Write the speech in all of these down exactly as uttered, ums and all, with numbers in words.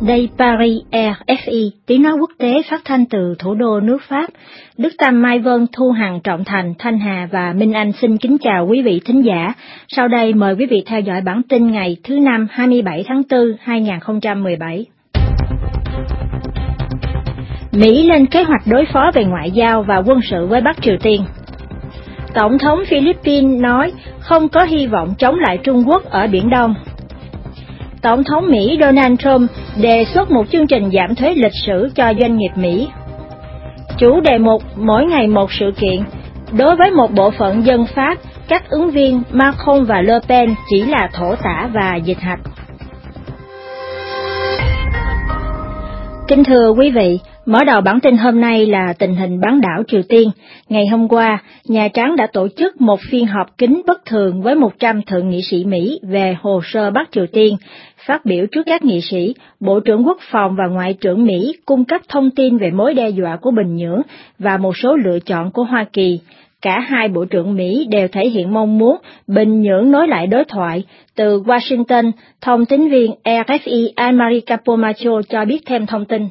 Đây Paris R F I, tiếng nói quốc tế phát thanh từ thủ đô nước Pháp. Đức Tâm, Mai Vân, Thu Hằng, Trọng Thành, Thanh Hà và Minh Anh xin kính chào quý vị thính giả. Sau đây mời quý vị theo dõi bản tin ngày thứ Năm hai mươi bảy tháng tư năm hai nghìn không trăm mười bảy. Mỹ lên kế hoạch đối phó về ngoại giao và quân sự với Bắc Triều Tiên. Tổng thống Philippines nói không có hy vọng chống lại Trung Quốc ở Biển Đông. Tổng thống Mỹ Donald Trump đề xuất một chương trình giảm thuế lịch sử cho doanh nghiệp Mỹ. Chủ đề mục mỗi ngày một sự kiện. Đối với một bộ phận dân Pháp, các ứng viên Macron và Le Pen chỉ là thổ tả và dịch hạch. Kính thưa quý vị, mở đầu bản tin hôm nay là tình hình bán đảo Triều Tiên. Ngày hôm qua, Nhà Trắng đã tổ chức một phiên họp kín bất thường với một trăm thượng nghị sĩ Mỹ về hồ sơ Bắc Triều Tiên. Phát biểu trước các nghị sĩ, Bộ trưởng Quốc phòng và Ngoại trưởng Mỹ cung cấp thông tin về mối đe dọa của Bình Nhưỡng và một số lựa chọn của Hoa Kỳ. Cả hai bộ trưởng Mỹ đều thể hiện mong muốn Bình Nhưỡng nối lại đối thoại. Từ Washington, thông tín viên R F I Anne-Marie Capomacho cho biết thêm thông tin.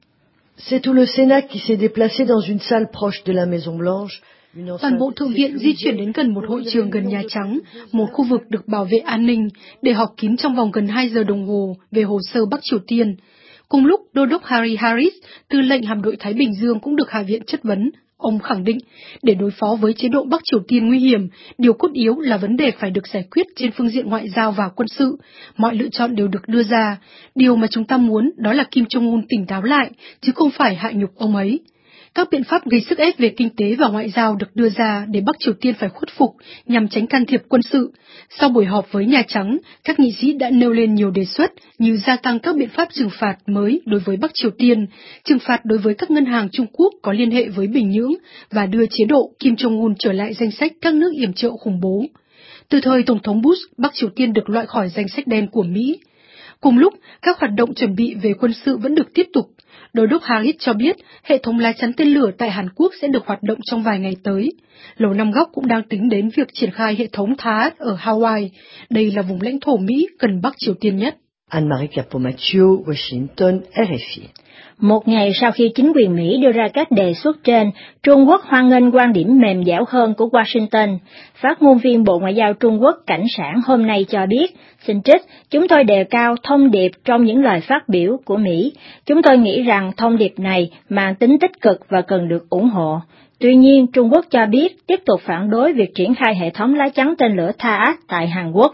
C'est tout le Sénat qui s'est déplacé dans une salle proche de la Maison Blanche. Toàn bộ Thượng viện di chuyển đến gần một hội trường gần Nhà Trắng, một khu vực được bảo vệ an ninh, để họp kín trong vòng gần hai giờ đồng hồ về hồ sơ Bắc Triều Tiên. Cùng lúc, Đô đốc Harry Harris, tư lệnh hạm đội Thái Bình Dương cũng được Hạ viện chất vấn. Ông khẳng định, để đối phó với chế độ Bắc Triều Tiên nguy hiểm, điều cốt yếu là vấn đề phải được giải quyết trên phương diện ngoại giao và quân sự. Mọi lựa chọn đều được đưa ra. Điều mà chúng ta muốn đó là Kim Jong-un tỉnh táo lại, chứ không phải hạ nhục ông ấy. Các biện pháp gây sức ép về kinh tế và ngoại giao được đưa ra để Bắc Triều Tiên phải khuất phục nhằm tránh can thiệp quân sự. Sau buổi họp với Nhà Trắng, các nghị sĩ đã nêu lên nhiều đề xuất như gia tăng các biện pháp trừng phạt mới đối với Bắc Triều Tiên, trừng phạt đối với các ngân hàng Trung Quốc có liên hệ với Bình Nhưỡng và đưa chế độ Kim Jong-un trở lại danh sách các nước yểm trợ khủng bố. Từ thời Tổng thống Bush, Bắc Triều Tiên được loại khỏi danh sách đen của Mỹ. Cùng lúc, các hoạt động chuẩn bị về quân sự vẫn được tiếp tục. Đô đốc Harris cho biết hệ thống lá chắn tên lửa tại Hàn Quốc sẽ được hoạt động trong vài ngày tới. Lầu Năm Góc cũng đang tính đến việc triển khai hệ thống THAAD ở Hawaii. Đây là vùng lãnh thổ Mỹ gần Bắc Triều Tiên nhất. Anne-Marie Capomacho, Washington, R F I. Một ngày sau khi chính quyền Mỹ đưa ra các đề xuất trên, Trung Quốc hoan nghênh quan điểm mềm dẻo hơn của Washington. Phát ngôn viên Bộ Ngoại giao Trung Quốc Cảnh Sản hôm nay cho biết, xin trích, chúng tôi đề cao thông điệp trong những lời phát biểu của Mỹ. Chúng tôi nghĩ rằng thông điệp này mang tính tích cực và cần được ủng hộ. Tuy nhiên, Trung Quốc cho biết tiếp tục phản đối việc triển khai hệ thống lá chắn tên lửa THAAD tại Hàn Quốc.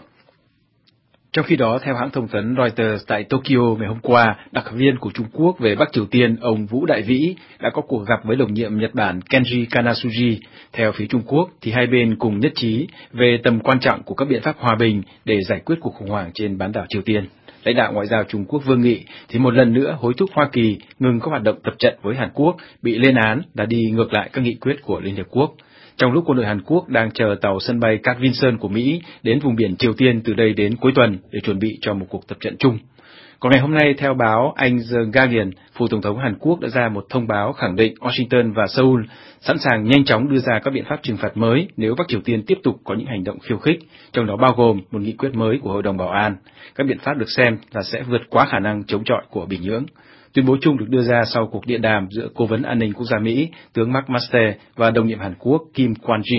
Trong khi đó, theo hãng thông tấn Reuters tại Tokyo ngày hôm qua, đặc viên của Trung Quốc về Bắc Triều Tiên, ông Vũ Đại Vĩ, đã có cuộc gặp với đồng nhiệm Nhật Bản Kenji Kanasuji. Theo phía Trung Quốc, thì hai bên cùng nhất trí về tầm quan trọng của các biện pháp hòa bình để giải quyết cuộc khủng hoảng trên bán đảo Triều Tiên. Lãnh đạo Ngoại giao Trung Quốc Vương Nghị thì một lần nữa hối thúc Hoa Kỳ ngừng các hoạt động tập trận với Hàn Quốc, bị lên án là đi ngược lại các nghị quyết của Liên Hiệp Quốc. Trong lúc quân đội Hàn Quốc đang chờ tàu sân bay Cát Vinson của Mỹ đến vùng biển Triều Tiên từ đây đến cuối tuần để chuẩn bị cho một cuộc tập trận chung. Còn ngày hôm nay, theo báo Anh The Guardian, Phủ Tổng thống Hàn Quốc đã ra một thông báo khẳng định Washington và Seoul sẵn sàng nhanh chóng đưa ra các biện pháp trừng phạt mới nếu Bắc Triều Tiên tiếp tục có những hành động khiêu khích, trong đó bao gồm một nghị quyết mới của Hội đồng Bảo an. Các biện pháp được xem là sẽ vượt quá khả năng chống chọi của Bình Nhưỡng. Tuyên bố chung được đưa ra sau cuộc điện đàm giữa Cố vấn An ninh Quốc gia Mỹ, tướng Mark Master và đồng nhiệm Hàn Quốc Kim Kwon-jin.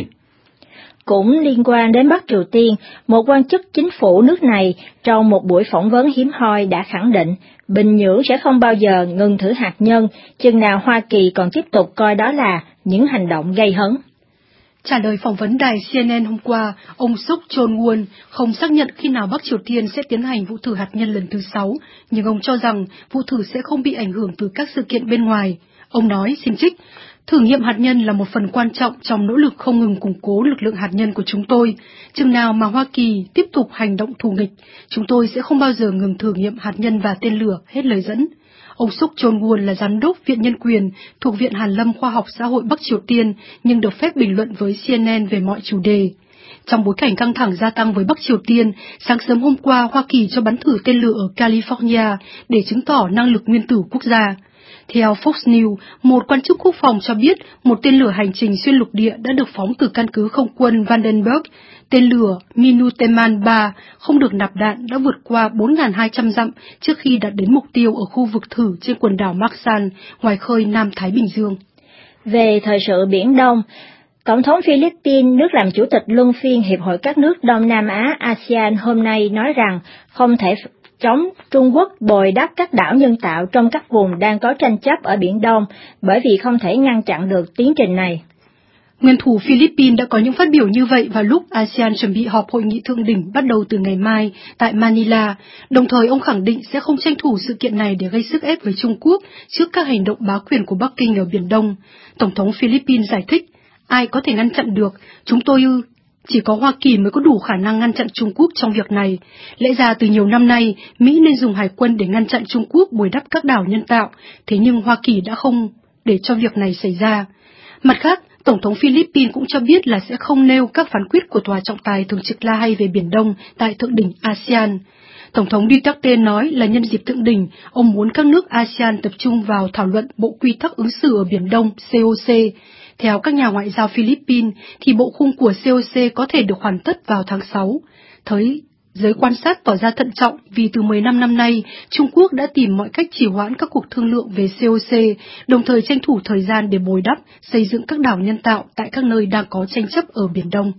Cũng liên quan đến Bắc Triều Tiên, một quan chức chính phủ nước này trong một buổi phỏng vấn hiếm hoi đã khẳng định Bình Nhưỡng sẽ không bao giờ ngừng thử hạt nhân, chừng nào Hoa Kỳ còn tiếp tục coi đó là những hành động gây hấn. Trả lời phỏng vấn đài C N N hôm qua, ông Suk Chon-won không xác nhận khi nào Bắc Triều Tiên sẽ tiến hành vụ thử hạt nhân lần thứ sáu, nhưng ông cho rằng vụ thử sẽ không bị ảnh hưởng từ các sự kiện bên ngoài. Ông nói, xin trích, thử nghiệm hạt nhân là một phần quan trọng trong nỗ lực không ngừng củng cố lực lượng hạt nhân của chúng tôi. Chừng nào mà Hoa Kỳ tiếp tục hành động thù nghịch, chúng tôi sẽ không bao giờ ngừng thử nghiệm hạt nhân và tên lửa, hết lời dẫn. Ông Suk Chon-won là giám đốc Viện Nhân quyền thuộc Viện Hàn lâm Khoa học Xã hội Bắc Triều Tiên, nhưng được phép bình luận với C N N về mọi chủ đề. Trong bối cảnh căng thẳng gia tăng với Bắc Triều Tiên, sáng sớm hôm qua Hoa Kỳ cho bắn thử tên lửa ở California để chứng tỏ năng lực nguyên tử quốc gia. Theo Fox News, một quan chức quốc phòng cho biết một tên lửa hành trình xuyên lục địa đã được phóng từ căn cứ không quân Vandenberg. Tên lửa Minuteman ba không được nạp đạn đã vượt qua bốn nghìn hai trăm dặm trước khi đạt đến mục tiêu ở khu vực thử trên quần đảo Marshall, ngoài khơi Nam Thái Bình Dương. Về thời sự Biển Đông, Tổng thống Philippines, nước làm chủ tịch luân phiên Hiệp hội các nước Đông Nam Á a sê an hôm nay nói rằng không thể chống Trung Quốc bồi đắp các đảo nhân tạo trong các vùng đang có tranh chấp ở Biển Đông, bởi vì không thể ngăn chặn được tiến trình này. Nguyên thủ Philippines đã có những phát biểu như vậy vào lúc a sê an chuẩn bị họp hội nghị thượng đỉnh bắt đầu từ ngày mai tại Manila, đồng thời ông khẳng định sẽ không tranh thủ sự kiện này để gây sức ép với Trung Quốc trước các hành động bá quyền của Bắc Kinh ở Biển Đông. Tổng thống Philippines giải thích, ai có thể ngăn chặn được, chúng tôi ư, chỉ có Hoa Kỳ mới có đủ khả năng ngăn chặn Trung Quốc trong việc này. Lẽ ra từ nhiều năm nay, Mỹ nên dùng hải quân để ngăn chặn Trung Quốc bồi đắp các đảo nhân tạo, thế nhưng Hoa Kỳ đã không để cho việc này xảy ra. Mặt khác, Tổng thống Philippines cũng cho biết là sẽ không nêu các phán quyết của Tòa trọng tài thường trực La Hay về Biển Đông tại thượng đỉnh a sê an. Tổng thống Duterte nói là nhân dịp thượng đỉnh, ông muốn các nước a sê an tập trung vào thảo luận Bộ Quy tắc ứng xử ở Biển Đông xê o xê. Theo các nhà ngoại giao Philippines, thì bộ khung của xê o xê có thể được hoàn tất vào tháng sáu. Thời giới quan sát tỏ ra thận trọng vì từ mười lăm năm nay, Trung Quốc đã tìm mọi cách trì hoãn các cuộc thương lượng về xê o xê, đồng thời tranh thủ thời gian để bồi đắp, xây dựng các đảo nhân tạo tại các nơi đang có tranh chấp ở Biển Đông.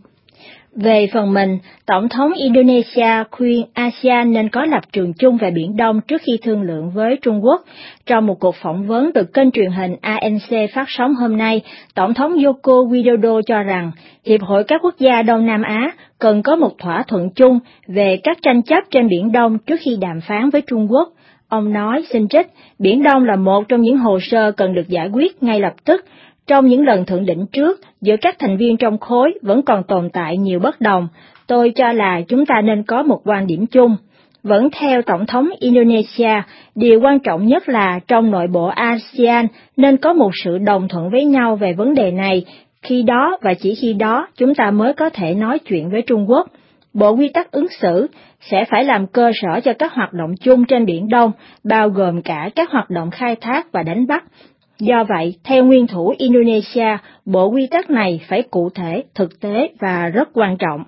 Về phần mình, Tổng thống Indonesia khuyên a sê an nên có lập trường chung về Biển Đông trước khi thương lượng với Trung Quốc. Trong một cuộc phỏng vấn được kênh truyền hình a en xê phát sóng hôm nay, Tổng thống Joko Widodo cho rằng Hiệp hội các quốc gia Đông Nam Á cần có một thỏa thuận chung về các tranh chấp trên Biển Đông trước khi đàm phán với Trung Quốc. Ông nói, xin trích, Biển Đông là một trong những hồ sơ cần được giải quyết ngay lập tức. Trong những lần thượng đỉnh trước, giữa các thành viên trong khối vẫn còn tồn tại nhiều bất đồng. Tôi cho là chúng ta nên có một quan điểm chung. Vẫn theo Tổng thống Indonesia, điều quan trọng nhất là trong nội bộ a sê an nên có một sự đồng thuận với nhau về vấn đề này. Khi đó và chỉ khi đó chúng ta mới có thể nói chuyện với Trung Quốc. Bộ quy tắc ứng xử sẽ phải làm cơ sở cho các hoạt động chung trên Biển Đông, bao gồm cả các hoạt động khai thác và đánh bắt. Do vậy, theo nguyên thủ Indonesia, bộ quy tắc này phải cụ thể, thực tế và rất quan trọng.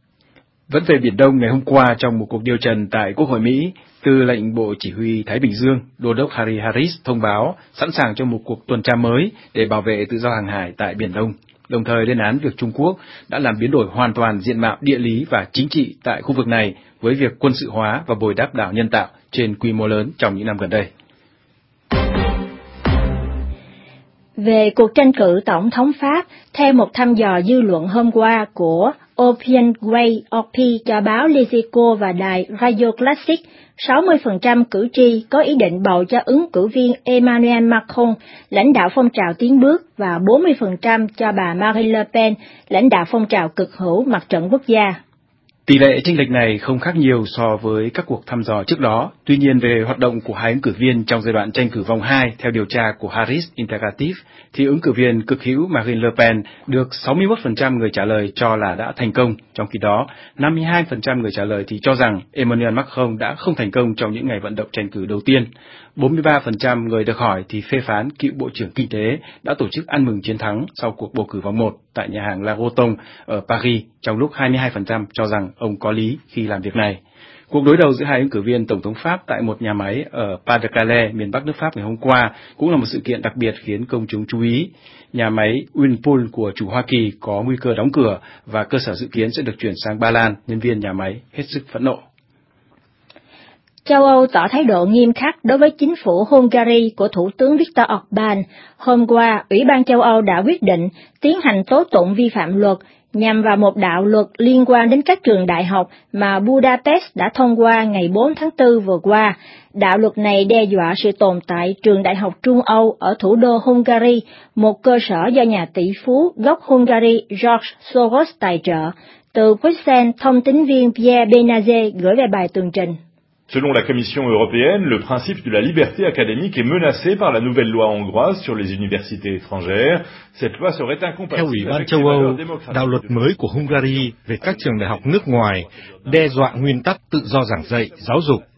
Vẫn về Biển Đông, ngày hôm qua trong một cuộc điều trần tại Quốc hội Mỹ, Tư lệnh Bộ Chỉ huy Thái Bình Dương, Đô đốc Harry Harris thông báo sẵn sàng cho một cuộc tuần tra mới để bảo vệ tự do hàng hải tại Biển Đông, đồng thời lên án việc Trung Quốc đã làm biến đổi hoàn toàn diện mạo địa lý và chính trị tại khu vực này với việc quân sự hóa và bồi đắp đảo nhân tạo trên quy mô lớn trong những năm gần đây. Về cuộc tranh cử tổng thống Pháp, theo một thăm dò dư luận hôm qua của Opinion Way cho báo Les Echos và đài Radio Classic, sáu mươi phần trăm cử tri có ý định bầu cho ứng cử viên Emmanuel Macron, lãnh đạo phong trào tiến bước, và bốn mươi phần trăm cho bà Marine Le Pen, lãnh đạo phong trào cực hữu Mặt trận Quốc gia. Tỷ lệ chênh lệch này không khác nhiều so với các cuộc thăm dò trước đó. Tuy nhiên, về hoạt động của hai ứng cử viên trong giai đoạn tranh cử vòng hai theo điều tra của Harris Interactive, thì ứng cử viên cực hữu Marine Le Pen được sáu mươi mốt phần trăm người trả lời cho là đã thành công, trong khi đó năm mươi hai phần trăm người trả lời thì cho rằng Emmanuel Macron đã không thành công trong những ngày vận động tranh cử đầu tiên. bốn mươi ba phần trăm người được hỏi thì phê phán cựu Bộ trưởng Kinh tế đã tổ chức ăn mừng chiến thắng sau cuộc bầu cử vòng một tại nhà hàng La Rotonde ở Paris, trong lúc hai mươi hai phần trăm cho rằng ông có lý khi làm việc này. Cuộc đối đầu giữa hai ứng cử viên Tổng thống Pháp tại một nhà máy ở Pas-de-Calais, miền Bắc nước Pháp ngày hôm qua cũng là một sự kiện đặc biệt khiến công chúng chú ý. Nhà máy Whirlpool của chủ Hoa Kỳ có nguy cơ đóng cửa và cơ sở dự kiến sẽ được chuyển sang Ba Lan, nhân viên nhà máy hết sức phẫn nộ. Châu Âu tỏ thái độ nghiêm khắc đối với chính phủ Hungary của Thủ tướng Viktor Orbán. Hôm qua, Ủy ban châu Âu đã quyết định tiến hành tố tụng vi phạm luật nhằm vào một đạo luật liên quan đến các trường đại học mà Budapest đã thông qua ngày bốn tháng tư vừa qua. Đạo luật này đe dọa sự tồn tại trường đại học Trung Âu ở thủ đô Hungary, một cơ sở do nhà tỷ phú gốc Hungary George Soros tài trợ. Từ Bruxelles, thông tín viên Pierre Benazet gửi về bài tường trình. Selon la Commission européenne, le principe de la liberté académique est menacé par la nouvelle loi hongroise sur les universités étrangères. Cette loi serait incompatible. Theo Ủy ban châu Âu, đạo luật mới của Hungary về các trường đại học nước ngoài đe dọa nguyên tắc tự do giảng dạy, giáo dục.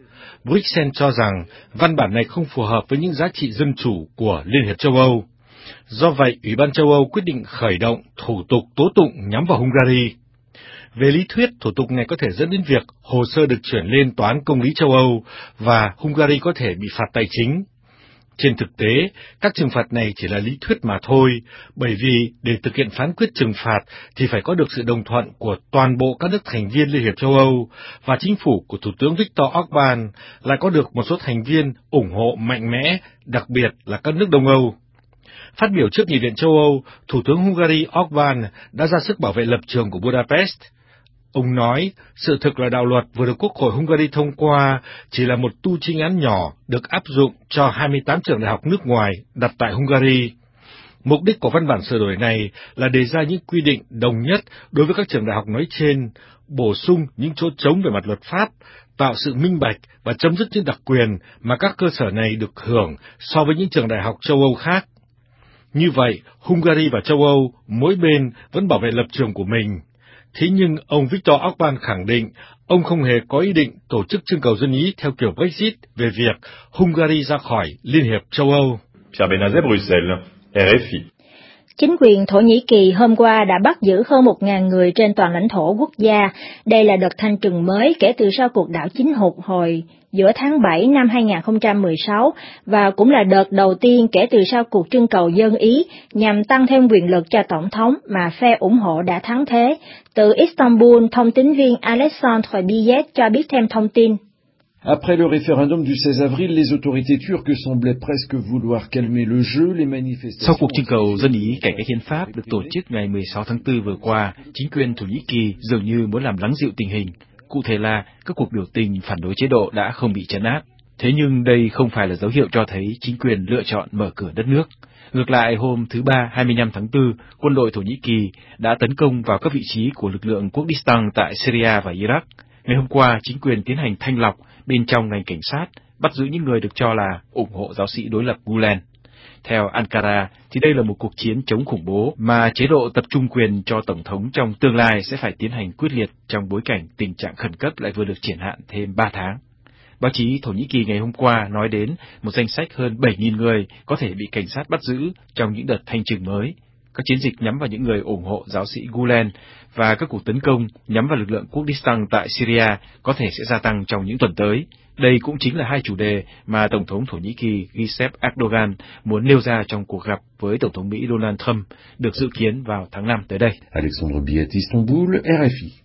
Bruxelles cho rằng văn bản này không phù hợp với những giá trị dân chủ của Liên hiệp châu Âu. Do vậy, Ủy ban châu Âu quyết định khởi động thủ tục tố tụng nhắm vào Hungary. Về lý thuyết, thủ tục này có thể dẫn đến việc hồ sơ được chuyển lên Tòa án Công lý châu Âu và Hungary có thể bị phạt tài chính. Trên thực tế, các trừng phạt này chỉ là lý thuyết mà thôi, bởi vì để thực hiện phán quyết trừng phạt thì phải có được sự đồng thuận của toàn bộ các nước thành viên Liên hiệp châu Âu, và chính phủ của Thủ tướng Viktor Orbán lại có được một số thành viên ủng hộ mạnh mẽ, đặc biệt là các nước Đông Âu. Phát biểu trước Nghị viện châu Âu, Thủ tướng Hungary Orbán đã ra sức bảo vệ lập trường của Budapest. Ông nói, sự thực là đạo luật vừa được Quốc hội Hungary thông qua chỉ là một tu chinh án nhỏ được áp dụng cho hai mươi tám trường đại học nước ngoài đặt tại Hungary. Mục đích của văn bản sửa đổi này là đề ra những quy định đồng nhất đối với các trường đại học nói trên, bổ sung những chỗ trống về mặt luật pháp, tạo sự minh bạch và chấm dứt những đặc quyền mà các cơ sở này được hưởng so với những trường đại học châu Âu khác. Như vậy, Hungary và châu Âu mỗi bên vẫn bảo vệ lập trường của mình. Thế nhưng ông Viktor Orbán khẳng định ông không hề có ý định tổ chức trưng cầu dân ý theo kiểu Brexit về việc Hungary ra khỏi Liên hiệp châu Âu. Pierre Benazet, Bruxelles, R F I. Chính quyền Thổ Nhĩ Kỳ hôm qua đã bắt giữ hơn một nghìn người trên toàn lãnh thổ quốc gia. Đây là đợt thanh trừng mới kể từ sau cuộc đảo chính hụt hồi giữa tháng bảy năm hai nghìn không trăm mười sáu, và cũng là đợt đầu tiên kể từ sau cuộc trưng cầu dân Ý nhằm tăng thêm quyền lực cho Tổng thống mà phe ủng hộ đã thắng thế. Từ Istanbul, thông tín viên Alexandre Biyet cho biết thêm thông tin. Après le référendum du seize avril, les autorités turques semblaient presque vouloir calmer le jeu, les manifestations... Sau cuộc trưng cầu dân Ý cải cách hiến pháp được tổ chức ngày mười sáu tháng tư vừa qua, chính quyền Thổ Nhĩ Kỳ dường như muốn làm lắng dịu tình hình. Cụ thể là các cuộc biểu tình phản đối chế độ đã không bị trấn áp. Thế nhưng đây không phải là dấu hiệu cho thấy chính quyền lựa chọn mở cửa đất nước. Ngược lại, hôm thứ Ba hai mươi lăm tháng tư, quân đội Thổ Nhĩ Kỳ đã tấn công vào các vị trí của lực lượng Kurdistan tại Syria và Iraq. Ngày hôm qua, chính quyền tiến hành thanh lọc bên trong ngành cảnh sát, bắt giữ những người được cho là ủng hộ giáo sĩ đối lập Gulen. Theo Ankara, thì đây là một cuộc chiến chống khủng bố mà chế độ tập trung quyền cho Tổng thống trong tương lai sẽ phải tiến hành quyết liệt trong bối cảnh tình trạng khẩn cấp lại vừa được triển hạn thêm ba tháng. Báo chí Thổ Nhĩ Kỳ ngày hôm qua nói đến một danh sách hơn bảy nghìn người có thể bị cảnh sát bắt giữ trong những đợt thanh trừng mới. Các chiến dịch nhắm vào những người ủng hộ giáo sĩ Gulen và các cuộc tấn công nhắm vào lực lượng Kurdistan tại Syria có thể sẽ gia tăng trong những tuần tới. Đây cũng chính là hai chủ đề mà Tổng thống Thổ Nhĩ Kỳ Recep Erdogan muốn nêu ra trong cuộc gặp với Tổng thống Mỹ Donald Trump được dự kiến vào tháng năm tới đây. Alexandre Biyet, Istanbul, R F I.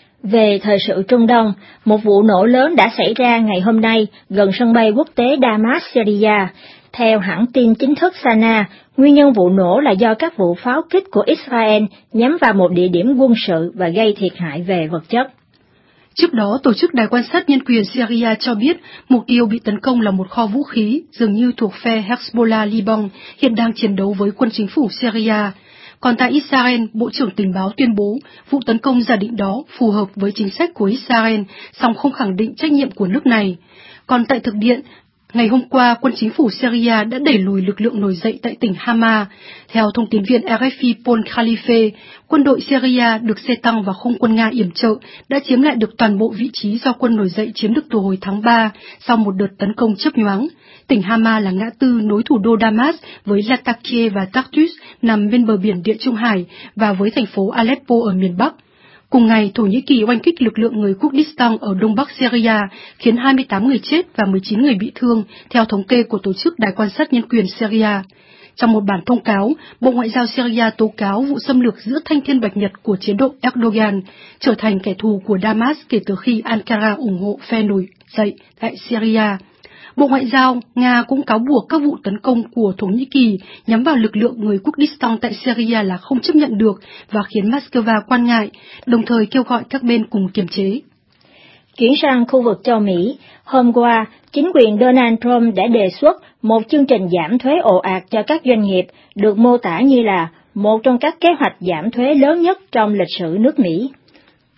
Về thời sự Trung Đông, một vụ nổ lớn đã xảy ra ngày hôm nay gần sân bay quốc tế Damas, Syria. Theo hãng tin chính thức Sana, nguyên nhân vụ nổ là do các vụ pháo kích của Israel nhắm vào một địa điểm quân sự và gây thiệt hại về vật chất. Trước đó, Tổ chức Đài quan sát nhân quyền Syria cho biết mục tiêu bị tấn công là một kho vũ khí, dường như thuộc phe Hezbollah Liban, hiện đang chiến đấu với quân chính phủ Syria. Còn tại Israel, Bộ trưởng Tình báo tuyên bố vụ tấn công giả định đó phù hợp với chính sách của Israel, song không khẳng định trách nhiệm của nước này. Còn tại thực địa, ngày hôm qua, quân chính phủ Syria đã đẩy lùi lực lượng nổi dậy tại tỉnh Hama. Theo thông tín viên R F I Paul Khalife, quân đội Syria được xe tăng và không quân Nga yểm trợ đã chiếm lại được toàn bộ vị trí do quân nổi dậy chiếm được từ hồi tháng ba sau một đợt tấn công chớp nhoáng. Tỉnh Hama là ngã tư nối thủ đô Damas với Latakia và Tartus nằm bên bờ biển Địa Trung Hải và với thành phố Aleppo ở miền Bắc. Cùng ngày, Thổ Nhĩ Kỳ oanh kích lực lượng người Kurdistan ở đông bắc Syria, khiến hai mươi tám người chết và mười chín người bị thương, theo thống kê của Tổ chức Đài quan sát nhân quyền Syria. Trong một bản thông cáo, Bộ Ngoại giao Syria tố cáo vụ xâm lược giữa thanh thiên bạch nhật của chế độ Erdogan trở thành kẻ thù của Damas kể từ khi Ankara ủng hộ phe nổi dậy tại Syria. Bộ Ngoại giao Nga cũng cáo buộc các vụ tấn công của Thổ Nhĩ Kỳ nhắm vào lực lượng người Kurdistan tại Syria là không chấp nhận được và khiến Moscow quan ngại, đồng thời kêu gọi các bên cùng kiềm chế. Chuyển sang khu vực châu Mỹ, hôm qua, chính quyền Donald Trump đã đề xuất một chương trình giảm thuế ồ ạt cho các doanh nghiệp, được mô tả như là một trong các kế hoạch giảm thuế lớn nhất trong lịch sử nước Mỹ.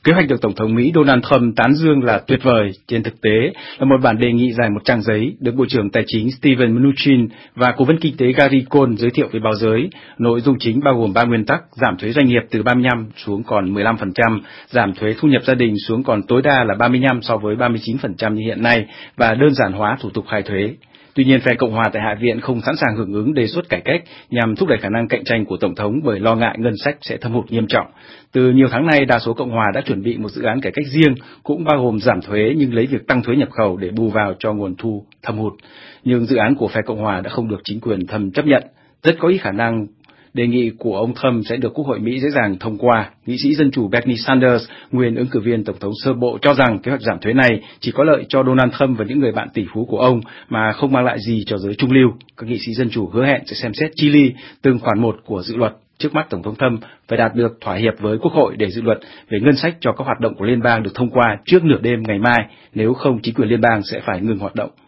Kế hoạch được Tổng thống Mỹ Donald Trump tán dương là tuyệt vời, trên thực tế là một bản đề nghị dài một trang giấy được Bộ trưởng Tài chính Steven Mnuchin và Cố vấn Kinh tế Gary Cohn giới thiệu với báo giới. Nội dung chính bao gồm ba nguyên tắc: giảm thuế doanh nghiệp từ ba mươi lăm xuống còn mười lăm phần trăm, giảm thuế thu nhập gia đình xuống còn tối đa là ba mươi lăm so với ba mươi chín phần trăm như hiện nay, và đơn giản hóa thủ tục khai thuế. Tuy nhiên, phe Cộng hòa tại Hạ viện không sẵn sàng hưởng ứng đề xuất cải cách nhằm thúc đẩy khả năng cạnh tranh của Tổng thống bởi lo ngại ngân sách sẽ thâm hụt nghiêm trọng. Từ nhiều tháng nay, đa số Cộng hòa đã chuẩn bị một dự án cải cách riêng, cũng bao gồm giảm thuế nhưng lấy việc tăng thuế nhập khẩu để bù vào cho nguồn thu thâm hụt. Nhưng dự án của phe Cộng hòa đã không được chính quyền thâm chấp nhận. Rất có ít khả năng đề nghị của ông Trump sẽ được Quốc hội Mỹ dễ dàng thông qua. Nghị sĩ Dân chủ Bernie Sanders, nguyên ứng cử viên Tổng thống sơ bộ, cho rằng kế hoạch giảm thuế này chỉ có lợi cho Donald Trump và những người bạn tỷ phú của ông mà không mang lại gì cho giới trung lưu. Các nghị sĩ Dân chủ hứa hẹn sẽ xem xét chi li từng khoản một của dự luật. Trước mắt, Tổng thống Trump phải đạt được thỏa hiệp với Quốc hội để dự luật về ngân sách cho các hoạt động của liên bang được thông qua trước nửa đêm ngày mai, nếu không chính quyền liên bang sẽ phải ngừng hoạt động.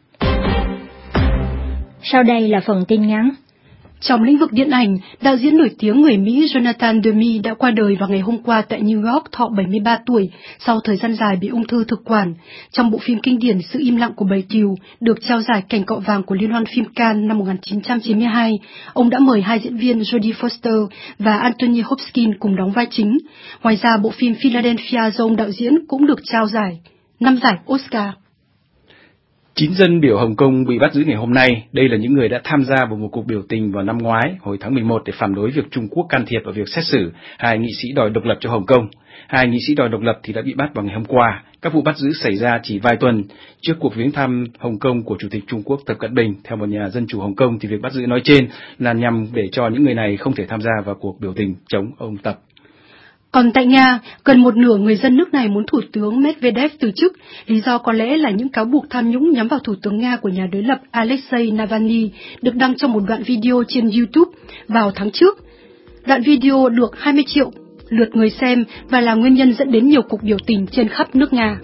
Sau đây là phần tin ngắn. Trong lĩnh vực điện ảnh, đạo diễn nổi tiếng người Mỹ Jonathan Demme đã qua đời vào ngày hôm qua tại New York, thọ bảy mươi ba tuổi, sau thời gian dài bị ung thư thực quản. Trong bộ phim kinh điển Sự im lặng của bầy cừu, được trao giải cành cọ vàng của Liên hoan phim Cannes năm một nghìn chín trăm chín mươi hai, ông đã mời hai diễn viên Jodie Foster và Anthony Hopkins cùng đóng vai chính. Ngoài ra, bộ phim Philadelphia do ông đạo diễn cũng được trao giải năm giải Oscar. Chín dân biểu Hồng Kông bị bắt giữ ngày hôm nay. Đây là những người đã tham gia vào một cuộc biểu tình vào năm ngoái, hồi tháng mười một, để phản đối việc Trung Quốc can thiệp vào việc xét xử hai nghị sĩ đòi độc lập cho Hồng Kông. Hai nghị sĩ đòi độc lập thì đã bị bắt vào ngày hôm qua. Các vụ bắt giữ xảy ra chỉ vài tuần trước cuộc viếng thăm Hồng Kông của Chủ tịch Trung Quốc Tập Cận Bình. Theo một nhà dân chủ Hồng Kông thì việc bắt giữ nói trên là nhằm để cho những người này không thể tham gia vào cuộc biểu tình chống ông Tập. Còn tại Nga, gần một nửa người dân nước này muốn Thủ tướng Medvedev từ chức, lý do có lẽ là những cáo buộc tham nhũng nhắm vào Thủ tướng Nga của nhà đối lập Alexei Navalny được đăng trong một đoạn video trên YouTube vào tháng trước. Đoạn video được hai mươi triệu lượt người xem và là nguyên nhân dẫn đến nhiều cuộc biểu tình trên khắp nước Nga.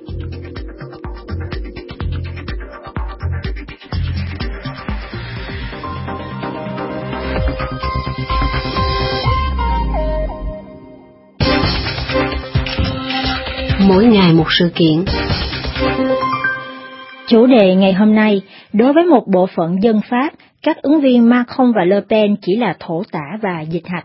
Mỗi ngày một sự kiện. Chủ đề ngày hôm nay, đối với một bộ phận dân Pháp, các ứng viên Macron và Le Pen chỉ là thổ tả và dịch hạch.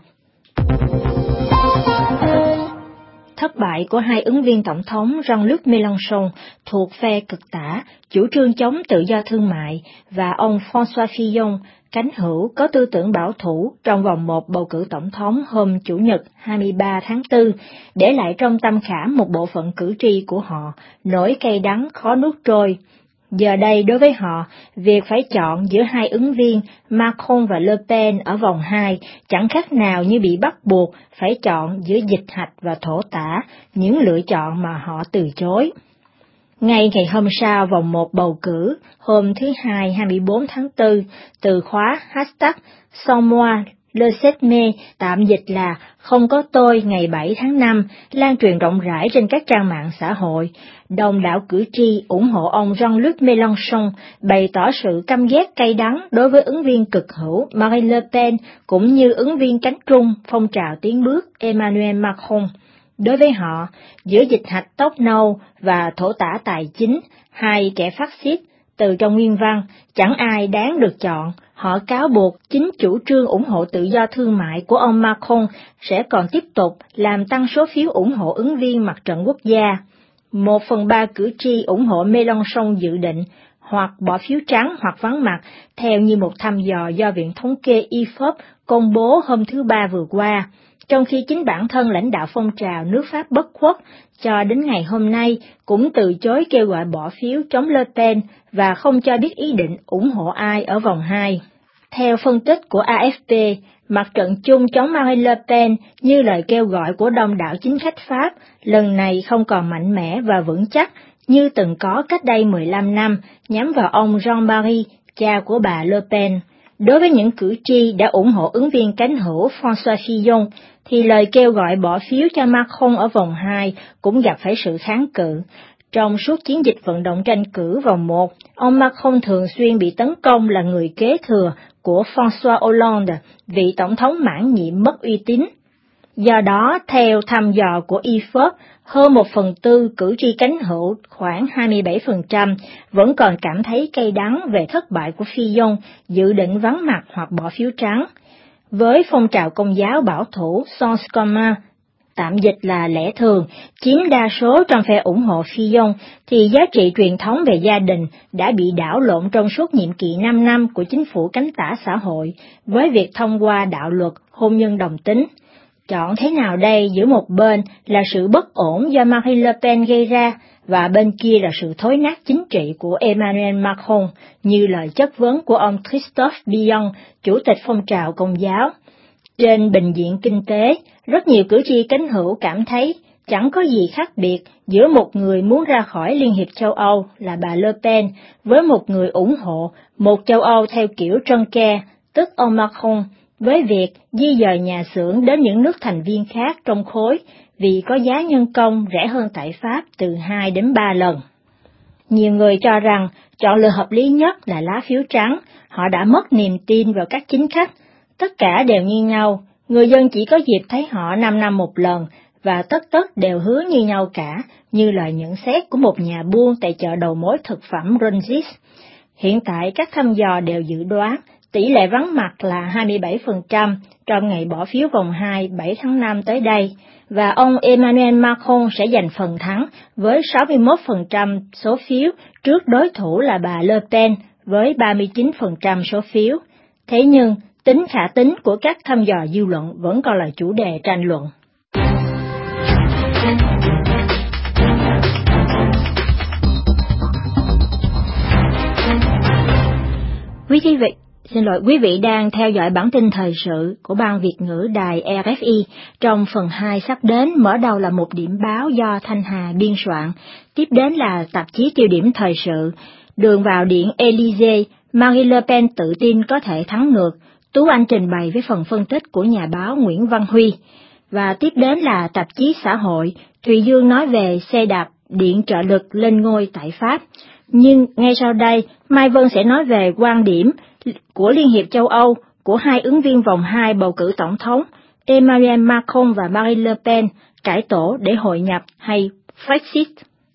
Thất bại của hai ứng viên tổng thống Jean-Luc Mélenchon thuộc phe cực tả, chủ trương chống tự do thương mại, và ông François Fillon, cánh hữu có tư tưởng bảo thủ trong vòng một bầu cử tổng thống hôm Chủ nhật hai mươi ba tháng tư, để lại trong tâm khảm một bộ phận cử tri của họ, nỗi cay đắng khó nuốt trôi. Giờ đây đối với họ, việc phải chọn giữa hai ứng viên Macron và Le Pen ở vòng hai chẳng khác nào như bị bắt buộc phải chọn giữa dịch hạch và thổ tả, những lựa chọn mà họ từ chối. Ngay ngày hôm sau vòng một bầu cử, hôm thứ Hai hai mươi bốn tháng tư, từ khóa hashtag Sans moi le sept mai, tạm dịch là không có tôi ngày bảy tháng năm, lan truyền rộng rãi trên các trang mạng xã hội. Đông đảo cử tri ủng hộ ông Jean-Luc Mélenchon, bày tỏ sự căm ghét cay đắng đối với ứng viên cực hữu Marine Le Pen, cũng như ứng viên cánh trung phong trào tiến bước Emmanuel Macron. Đối với họ, giữa dịch hạch tóc nâu và thổ tả tài chính, hai kẻ phát xít, từ trong nguyên văn, chẳng ai đáng được chọn. Họ cáo buộc chính chủ trương ủng hộ tự do thương mại của ông Macron sẽ còn tiếp tục làm tăng số phiếu ủng hộ ứng viên Mặt trận Quốc gia. Một phần ba cử tri ủng hộ Mélenchon dự định hoặc bỏ phiếu trắng hoặc vắng mặt, theo như một thăm dò do Viện Thống kê i ép o pê công bố hôm thứ Ba vừa qua, trong khi chính bản thân lãnh đạo phong trào nước Pháp bất khuất cho đến ngày hôm nay cũng từ chối kêu gọi bỏ phiếu chống Le Pen và không cho biết ý định ủng hộ ai ở vòng hai. Theo phân tích của a ép pê, mặt trận chung chống Marine Le Pen như lời kêu gọi của đông đảo chính khách Pháp lần này không còn mạnh mẽ và vững chắc như từng có cách đây mười lăm năm nhắm vào ông Jean-Marie, cha của bà Le Pen. Đối với những cử tri đã ủng hộ ứng viên cánh hữu François Fillon, thì lời kêu gọi bỏ phiếu cho Macron ở vòng hai cũng gặp phải sự kháng cự. Trong suốt chiến dịch vận động tranh cử vòng một, ông Macron thường xuyên bị tấn công là người kế thừa của François Hollande, vị tổng thống mãn nhiệm mất uy tín. Do đó, theo thăm dò của i phốp, hơn một phần tư cử tri cánh hữu, khoảng hai mươi bảy phần trăm, vẫn còn cảm thấy cay đắng về thất bại của Fillon, dự định vắng mặt hoặc bỏ phiếu trắng. Với phong trào Công giáo bảo thủ Sens commun, tạm dịch là lẽ thường, chiếm đa số trong phe ủng hộ Fillon, thì giá trị truyền thống về gia đình đã bị đảo lộn trong suốt nhiệm kỳ năm năm của chính phủ cánh tả xã hội, với việc thông qua đạo luật hôn nhân đồng tính. Chọn thế nào đây giữa một bên là sự bất ổn do Marine Le Pen gây ra, và bên kia là sự thối nát chính trị của Emmanuel Macron, như lời chất vấn của ông Christophe Billon, chủ tịch phong trào Công giáo. Trên bình diện kinh tế, rất nhiều cử tri cánh hữu cảm thấy chẳng có gì khác biệt giữa một người muốn ra khỏi Liên hiệp châu Âu là bà Le Pen với một người ủng hộ một châu Âu theo kiểu Juncker, tức ông Macron, với việc di dời nhà xưởng đến những nước thành viên khác trong khối vì có giá nhân công rẻ hơn tại Pháp từ hai đến ba lần. Nhiều người cho rằng chọn lựa hợp lý nhất là lá phiếu trắng, họ đã mất niềm tin vào các chính khách. Tất cả đều như nhau, người dân chỉ có dịp thấy họ năm năm một lần, và tất tất đều hứa như nhau cả, như lời nhận xét của một nhà buôn tại chợ đầu mối thực phẩm Rungis. Hiện tại các thăm dò đều dự đoán tỷ lệ vắng mặt là hai mươi bảy phần trăm trong ngày bỏ phiếu vòng hai bảy tháng năm tới đây, và ông Emmanuel Macron sẽ giành phần thắng với sáu mươi mốt phần trăm số phiếu trước đối thủ là bà Le Pen với ba mươi chín phần trăm số phiếu. Thế nhưng, tính khả tín của các thăm dò dư luận vẫn còn là chủ đề tranh luận. Quý vị, xin lỗi, quý vị đang theo dõi bản tin thời sự của Ban Việt ngữ đài rờ ép i. Trong phần hai sắp đến, mở đầu là một điểm báo do Thanh Hà biên soạn, tiếp đến là tạp chí tiêu điểm thời sự, đường vào điện Élysée, Marine Le Pen tự tin có thể thắng ngược, Tú Anh trình bày với phần phân tích của nhà báo Nguyễn Văn Huy. Và tiếp đến là tạp chí xã hội, Thùy Dương nói về xe đạp điện trợ lực lên ngôi tại Pháp. Nhưng ngay sau đây, Mai Vân sẽ nói về quan điểm của Liên hiệp châu Âu của hai ứng viên vòng hai bầu cử tổng thống, Emmanuel Macron và Marine Le Pen, cải tổ để hội nhập hay Brexit.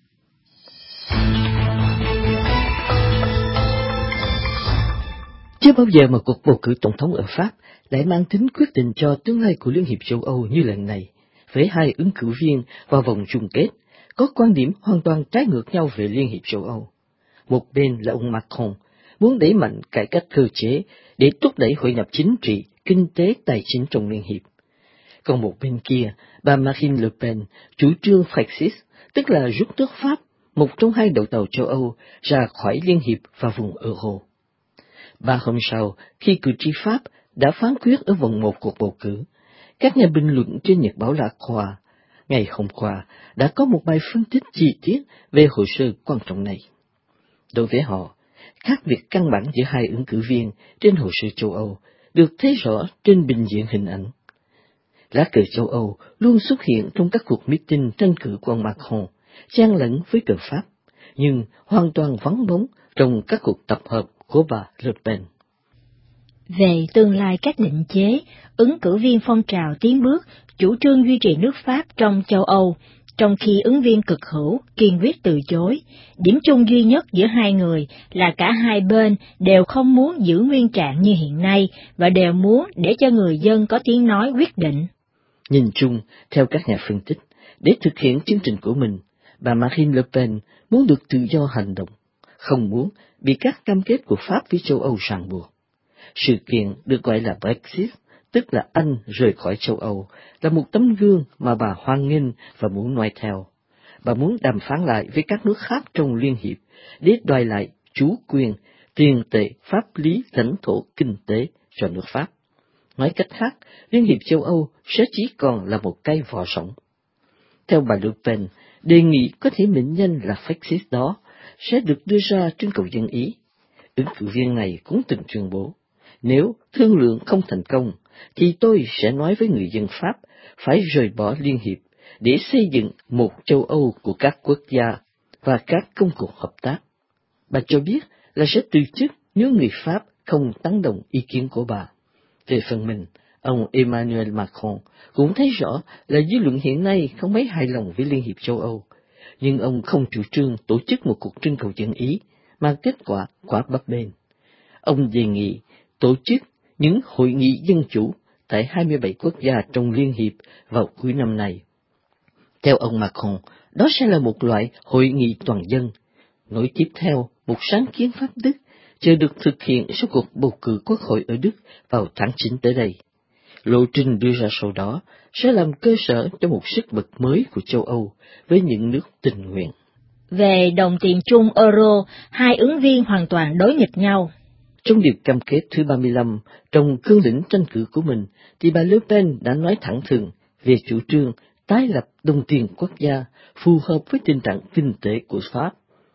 Chưa bao giờ mà cuộc bầu cử tổng thống ở Pháp lại mang tính quyết định cho tương lai của Liên hiệp châu Âu như lần này, với hai ứng cử viên vào vòng chung kết, có quan điểm hoàn toàn trái ngược nhau về Liên hiệp châu Âu. Một bên là ông Macron, muốn đẩy mạnh cải cách cơ chế để thúc đẩy hội nhập chính trị, kinh tế, tài chính trong Liên hiệp. Còn một bên kia, bà Marine Le Pen chủ trương Brexit, tức là rút nước Pháp, một trong hai đầu tàu châu Âu, ra khỏi Liên hiệp và vùng euro. Ba hôm sau, khi cử tri Pháp đã phán quyết ở vòng một cuộc bầu cử, các nhà bình luận trên Nhật báo La Croix ngày hôm qua đã có một bài phân tích chi tiết về hồ sơ quan trọng này. Đối với họ, khác biệt căn bản giữa hai ứng cử viên trên hồ sơ châu Âu được thấy rõ trên bình diện hình ảnh. Lá cờ châu Âu luôn xuất hiện trong các cuộc meeting tranh cử của ông Macron, chen lẫn với cờ Pháp, nhưng hoàn toàn vắng bóng trong các cuộc tập hợp của bà Le Pen. Về tương lai các định chế, ứng cử viên phong trào tiến bước chủ trương duy trì nước Pháp trong châu Âu, trong khi ứng viên cực hữu kiên quyết từ chối. Điểm chung duy nhất giữa hai người là cả hai bên đều không muốn giữ nguyên trạng như hiện nay và đều muốn để cho người dân có tiếng nói quyết định. Nhìn chung, theo các nhà phân tích, để thực hiện chương trình của mình, bà Marine Le Pen muốn được tự do hành động, không muốn bị các cam kết của Pháp với châu Âu ràng buộc. Sự kiện được gọi là Brexit, tức là Anh rời khỏi châu Âu, là một tấm gương mà bà hoan nghênh và muốn noi theo. Bà muốn đàm phán lại với các nước khác trong Liên hiệp để đòi lại chủ quyền, tiền tệ, pháp lý, lãnh thổ, kinh tế cho nước Pháp. Nói cách khác, Liên hiệp châu Âu sẽ chỉ còn là một cây vỏ sống. Theo bà Le Pen, đề nghị có thể mệnh danh là Brexit đó sẽ được đưa ra trên cầu dân Ý. Ứng cử viên này cũng từng tuyên bố, nếu thương lượng không thành công, thì tôi sẽ nói với người dân Pháp phải rời bỏ Liên hiệp để xây dựng một châu Âu của các quốc gia và các công cuộc hợp tác. Bà cho biết là sẽ từ chức nếu người Pháp không tán đồng ý kiến của bà. Về phần mình, Ông Emmanuel Macron cũng thấy rõ là dư luận hiện nay không mấy hài lòng với Liên hiệp châu Âu, nhưng ông không chủ trương tổ chức một cuộc trưng cầu dân Ý, mà kết quả quả bấp bênh. Ông đề nghị tổ chức những hội nghị dân chủ tại hai mươi bảy quốc gia trong Liên hiệp vào cuối năm nay. Theo ông Macron, đó sẽ là một loại hội nghị toàn dân. Nối tiếp theo, một sáng kiến pháp Đức chờ được thực hiện sau cuộc bầu cử quốc hội ở Đức vào tháng chín tới đây. Lộ trình đưa ra sau đó sẽ làm cơ sở cho một sức bật mới của châu Âu với những nước tình nguyện. Về đồng tiền chung euro, hai ứng viên hoàn toàn đối nghịch nhau. Trong điệp cam kết thứ ba mươi lăm trong cương lĩnh tranh cử của mình, thì bà Le Pen đã nói thẳng thừng về chủ trương tái lập đồng tiền quốc gia phù hợp với tình trạng kinh tế của Pháp,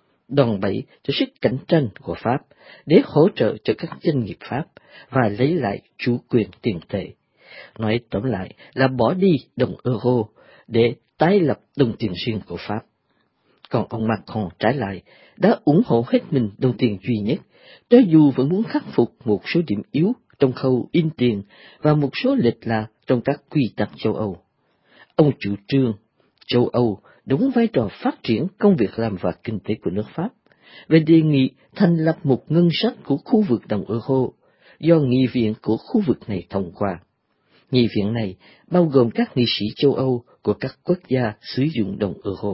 đòn bẩy cho sức cạnh tranh của Pháp để hỗ trợ cho các doanh nghiệp Pháp và lấy lại chủ quyền tiền tệ. Nói tóm lại là bỏ đi đồng euro để tái lập đồng tiền riêng của Pháp. Còn ông Macron trái lại đã ủng hộ hết mình đồng tiền duy nhất, cho dù vẫn muốn khắc phục một số điểm yếu trong khâu in tiền và một số lệch lạc trong các quy tắc châu Âu. Ông chủ trương châu Âu đóng vai trò phát triển công việc làm và kinh tế của nước Pháp, về đề nghị thành lập một ngân sách của khu vực đồng euro do nghị viện của khu vực này thông qua. Nghị viện này bao gồm các nghị sĩ châu Âu của các quốc gia sử dụng đồng euro.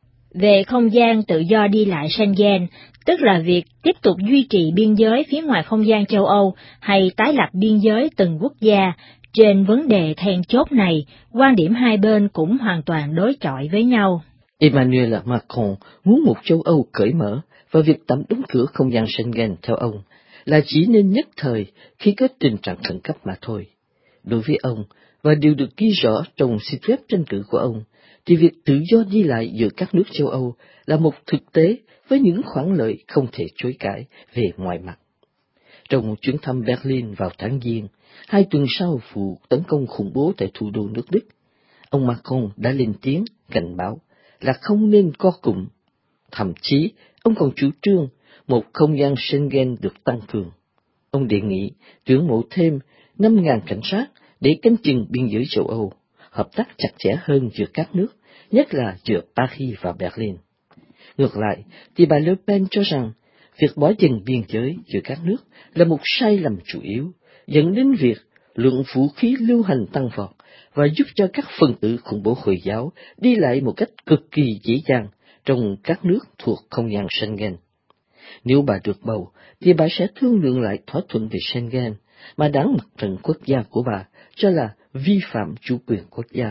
Về không gian tự do đi lại Schengen, tức là việc tiếp tục duy trì biên giới phía ngoài không gian châu Âu hay tái lập biên giới từng quốc gia, trên vấn đề then chốt này, quan điểm hai bên cũng hoàn toàn đối chọi với nhau. Emmanuel Macron muốn một châu Âu cởi mở, và việc tạm đóng cửa không gian Schengen theo ông là chỉ nên nhất thời khi có tình trạng khẩn cấp mà thôi. Đối với ông, và điều được ghi rõ trong xin phép tranh cử của ông, thì việc tự do đi lại giữa các nước châu Âu là một thực tế với những khoản lợi không thể chối cãi về ngoài mặt. Trong chuyến thăm Berlin vào tháng Giêng, hai tuần sau vụ tấn công khủng bố tại thủ đô nước Đức, ông Macron đã lên tiếng cảnh báo là không nên co cụm. Thậm chí, ông còn chủ trương một không gian Schengen được tăng cường. Ông đề nghị tuyển mộ thêm năm nghìn cảnh sát để canh chừng biên giới châu Âu, hợp tác chặt chẽ hơn giữa các nước, nhất là giữa Paris và Berlin. Ngược lại, thì bà Le Pen cho rằng việc bỏ dần biên giới giữa các nước là một sai lầm chủ yếu, dẫn đến việc lượng vũ khí lưu hành tăng vọt và giúp cho các phần tử khủng bố Hồi giáo đi lại một cách cực kỳ dễ dàng trong các nước thuộc không gian Schengen. Nếu bà được bầu, thì bà sẽ thương lượng lại thỏa thuận về Schengen mà Đảng Mặt trận Quốc gia của bà cho là vi phạm chủ quyền quốc gia.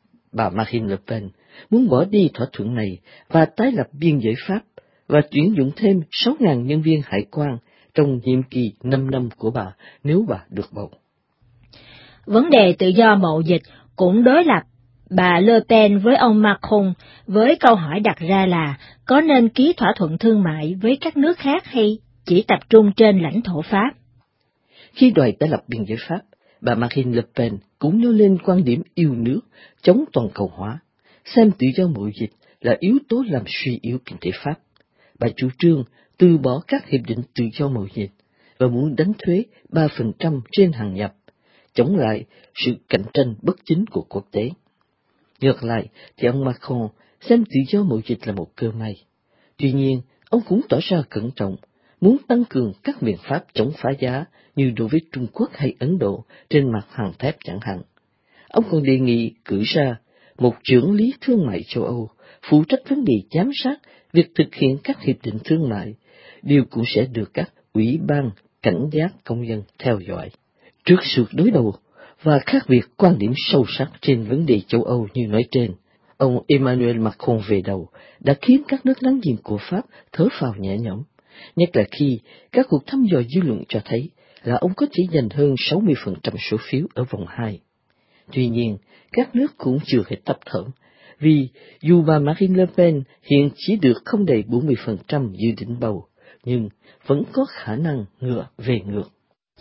Bà Marine Le Pen muốn bỏ đi thỏa thuận này và tái lập biên giới Pháp và tuyển dụng thêm sáu nghìn nhân viên hải quan trong nhiệm kỳ năm năm của bà nếu bà được bầu. Vấn đề tự do mậu dịch cũng đối lập bà Le Pen với ông Macron, với câu hỏi đặt ra là có nên ký thỏa thuận thương mại với các nước khác hay chỉ tập trung trên lãnh thổ Pháp. Khi đòi tái lập biên giới Pháp, bà Marine Le Pen cũng nêu lên quan điểm yêu nước, chống toàn cầu hóa, xem tự do mậu dịch là yếu tố làm suy yếu kinh tế Pháp. Bà chủ trương từ bỏ các hiệp định tự do mậu dịch và muốn đánh thuế ba phần trăm trên hàng nhập, chống lại sự cạnh tranh bất chính của quốc tế. Ngược lại, thì ông Macron xem tự do mậu dịch là một cơ may. Tuy nhiên, ông cũng tỏ ra cẩn trọng, muốn tăng cường các biện pháp chống phá giá như đối với Trung Quốc hay Ấn Độ trên mặt hàng thép chẳng hạn. Ông còn đề nghị cử ra một trưởng lý thương mại châu Âu phụ trách vấn đề giám sát việc thực hiện các hiệp định thương mại, điều cũng sẽ được các ủy ban cảnh giác công dân theo dõi. Trước sự đối đầu và khác biệt quan điểm sâu sắc trên vấn đề châu Âu như nói trên, ông Emmanuel Macron về đầu đã khiến các nước láng giềng của Pháp thở phào nhẹ nhõm, nhất là khi các cuộc thăm dò dư luận cho thấy là ông có thể giành hơn sáu mươi phần trăm số phiếu ở vòng hai. Tuy nhiên, các nước cũng chưa hết tấp thởm, vì dù bà Marine Le Pen hiện chỉ được không đầy bốn mươi phần trăm dự định bầu, nhưng vẫn có khả năng ngựa về ngược.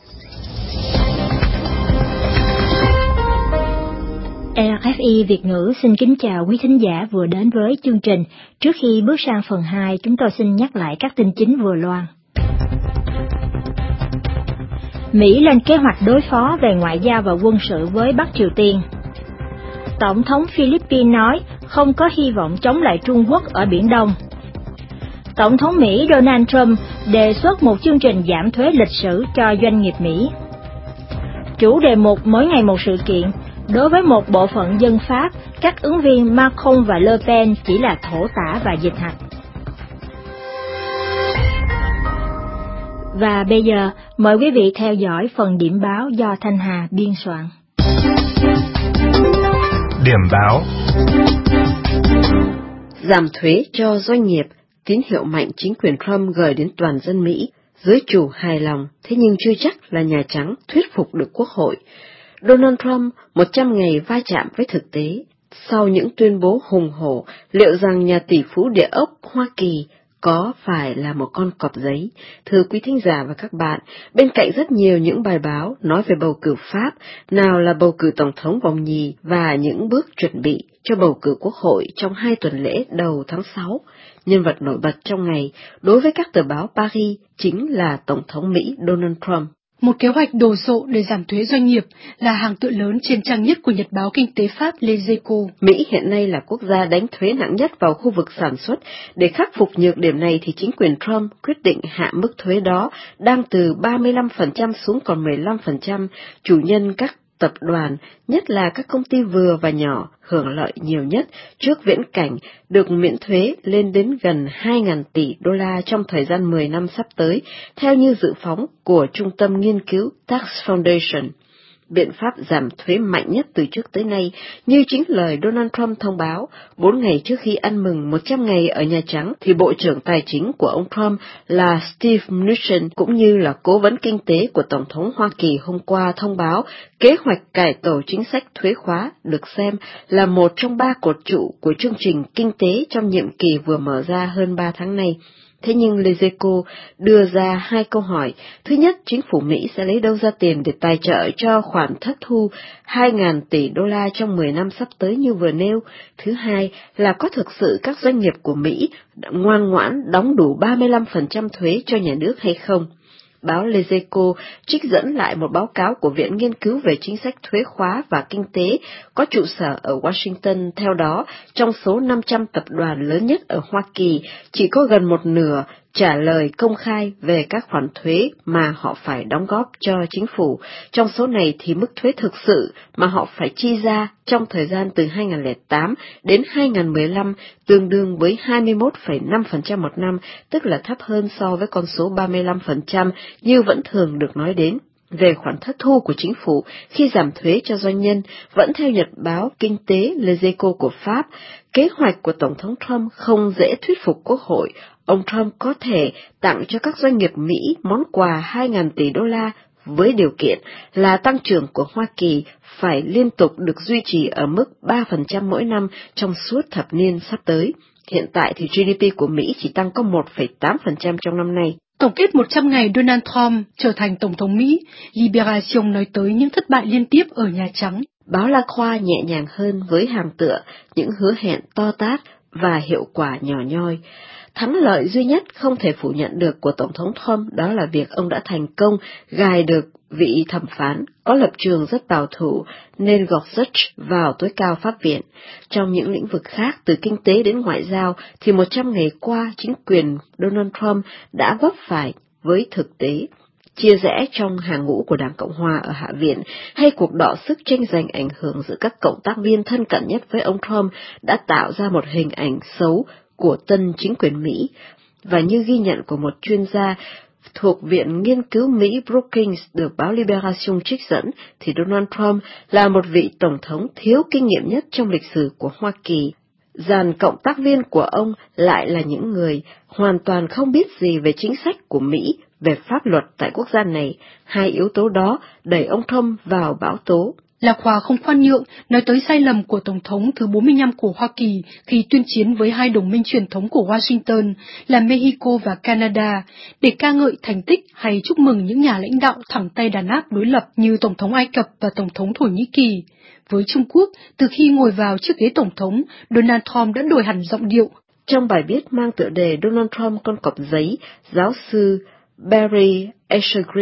rờ ép i Việt ngữ xin kính chào quý thính giả vừa đến với chương trình. Trước khi bước sang phần hai, chúng tôi xin nhắc lại các tin chính vừa loan. Mỹ lên kế hoạch đối phó về ngoại giao và quân sự với Bắc Triều Tiên. Tổng thống Philippines nói không có hy vọng chống lại Trung Quốc ở Biển Đông. Tổng thống Mỹ Donald Trump đề xuất một chương trình giảm thuế lịch sử cho doanh nghiệp Mỹ. Chủ đề mục mỗi ngày một sự kiện, đối với một bộ phận dân Pháp, các ứng viên Macron và Le Pen chỉ là thổ tả và dịch hạch. Và bây giờ, mời quý vị theo dõi phần điểm báo do Thanh Hà biên soạn. Điểm báo. Giảm thuế cho doanh nghiệp, tín hiệu mạnh chính quyền Trump gửi đến toàn dân Mỹ. Giới chủ hài lòng, thế nhưng chưa chắc là Nhà Trắng thuyết phục được Quốc hội. Donald Trump một trăm ngày va chạm với thực tế. Sau những tuyên bố hùng hổ, liệu rằng nhà tỷ phú địa ốc Hoa Kỳ có phải là một con cọp giấy? Thưa quý thính giả và các bạn, bên cạnh rất nhiều những bài báo nói về bầu cử Pháp, nào là bầu cử tổng thống vòng nhì và những bước chuẩn bị cho bầu cử quốc hội trong hai tuần lễ đầu tháng sáu, nhân vật nổi bật trong ngày đối với các tờ báo Paris chính là Tổng thống Mỹ Donald Trump. Một kế hoạch đồ sộ để giảm thuế doanh nghiệp là hàng tựa lớn trên trang nhất của nhật báo kinh tế Pháp Les Echos. Mỹ hiện nay là quốc gia đánh thuế nặng nhất vào khu vực sản xuất. Để khắc phục nhược điểm này thì chính quyền Trump quyết định hạ mức thuế đó đang từ ba mươi lăm phần trăm xuống còn mười lăm phần trăm. Chủ nhân các tập đoàn, nhất là các công ty vừa và nhỏ, hưởng lợi nhiều nhất trước viễn cảnh được miễn thuế lên đến gần hai nghìn tỷ đô la trong thời gian mười năm sắp tới, theo như dự phóng của Trung tâm Nghiên cứu Tax Foundation. Biện pháp giảm thuế mạnh nhất từ trước tới nay, như chính lời Donald Trump thông báo, bốn ngày trước khi ăn mừng một trăm ngày ở Nhà Trắng, thì Bộ trưởng Tài chính của ông Trump là Steve Mnuchin cũng như là Cố vấn Kinh tế của Tổng thống Hoa Kỳ hôm qua thông báo kế hoạch cải tổ chính sách thuế khóa được xem là một trong ba cột trụ của chương trình kinh tế trong nhiệm kỳ vừa mở ra hơn ba tháng nay. Thế nhưng Les Echos đưa ra hai câu hỏi. Thứ nhất, chính phủ Mỹ sẽ lấy đâu ra tiền để tài trợ cho khoản thất thu hai nghìn tỷ đô la trong mười năm sắp tới như vừa nêu? Thứ hai là có thực sự các doanh nghiệp của Mỹ đã ngoan ngoãn đóng đủ ba mươi lăm phần trăm thuế cho nhà nước hay không? Báo Les Echos trích dẫn lại một báo cáo của Viện Nghiên cứu về chính sách thuế khóa và kinh tế có trụ sở ở Washington. Theo đó, trong số năm trăm tập đoàn lớn nhất ở Hoa Kỳ, chỉ có gần một nửa trả lời công khai về các khoản thuế mà họ phải đóng góp cho chính phủ. Trong số này thì mức thuế thực sự mà họ phải chi ra trong thời gian từ hai nghìn không trăm lẻ tám đến hai nghìn không trăm mười lăm tương đương với hai mươi mốt phẩy năm phần trăm một năm, tức là thấp hơn so với con số ba mươi lăm phần trăm như vẫn thường được nói đến. Về khoản thất thu của chính phủ khi giảm thuế cho doanh nhân, vẫn theo nhật báo Kinh tế Les Echos của Pháp, kế hoạch của Tổng thống Trump không dễ thuyết phục Quốc hội. Ông Trump có thể tặng cho các doanh nghiệp Mỹ món quà hai nghìn tỷ đô la với điều kiện là tăng trưởng của Hoa Kỳ phải liên tục được duy trì ở mức ba phần trăm mỗi năm trong suốt thập niên sắp tới. Hiện tại thì giê đê pê của Mỹ chỉ tăng có một phẩy tám phần trăm trong năm nay. Tổng kết một trăm ngày Donald Trump trở thành Tổng thống Mỹ, Libération nói tới những thất bại liên tiếp ở Nhà Trắng. Báo La Croix nhẹ nhàng hơn với hàng tựa, những hứa hẹn to tát và hiệu quả nhỏ nhoi. Thắng lợi duy nhất không thể phủ nhận được của Tổng thống Trump đó là việc ông đã thành công gài được vị thẩm phán có lập trường rất bảo thủ Neil Gorsuch vào tối cao Pháp viện. Trong những lĩnh vực khác từ kinh tế đến ngoại giao thì một trăm ngày qua chính quyền Donald Trump đã vấp phải với thực tế. Chia rẽ trong hàng ngũ của Đảng Cộng Hòa ở Hạ viện hay cuộc đọ sức tranh giành ảnh hưởng giữa các cộng tác viên thân cận nhất với ông Trump đã tạo ra một hình ảnh xấu của tân chính quyền Mỹ. Và như ghi nhận của một chuyên gia thuộc Viện Nghiên cứu Mỹ Brookings được báo Libération trích dẫn, thì Donald Trump là một vị tổng thống thiếu kinh nghiệm nhất trong lịch sử của Hoa Kỳ. Dàn cộng tác viên của ông lại là những người hoàn toàn không biết gì về chính sách của Mỹ, về pháp luật tại quốc gia này. Hai yếu tố đó đẩy ông Trump vào bão tố. Lạc Hòa không khoan nhượng, nói tới sai lầm của Tổng thống thứ bốn mươi lăm của Hoa Kỳ khi tuyên chiến với hai đồng minh truyền thống của Washington là Mexico và Canada, để ca ngợi thành tích hay chúc mừng những nhà lãnh đạo thẳng tay đàn áp đối lập như Tổng thống Ai Cập và Tổng thống Thổ Nhĩ Kỳ. Với Trung Quốc, từ khi ngồi vào chiếc ghế Tổng thống, Donald Trump đã đổi hẳn giọng điệu. Trong bài viết mang tựa đề Donald Trump con cọp giấy, giáo sư Barry Asher Green,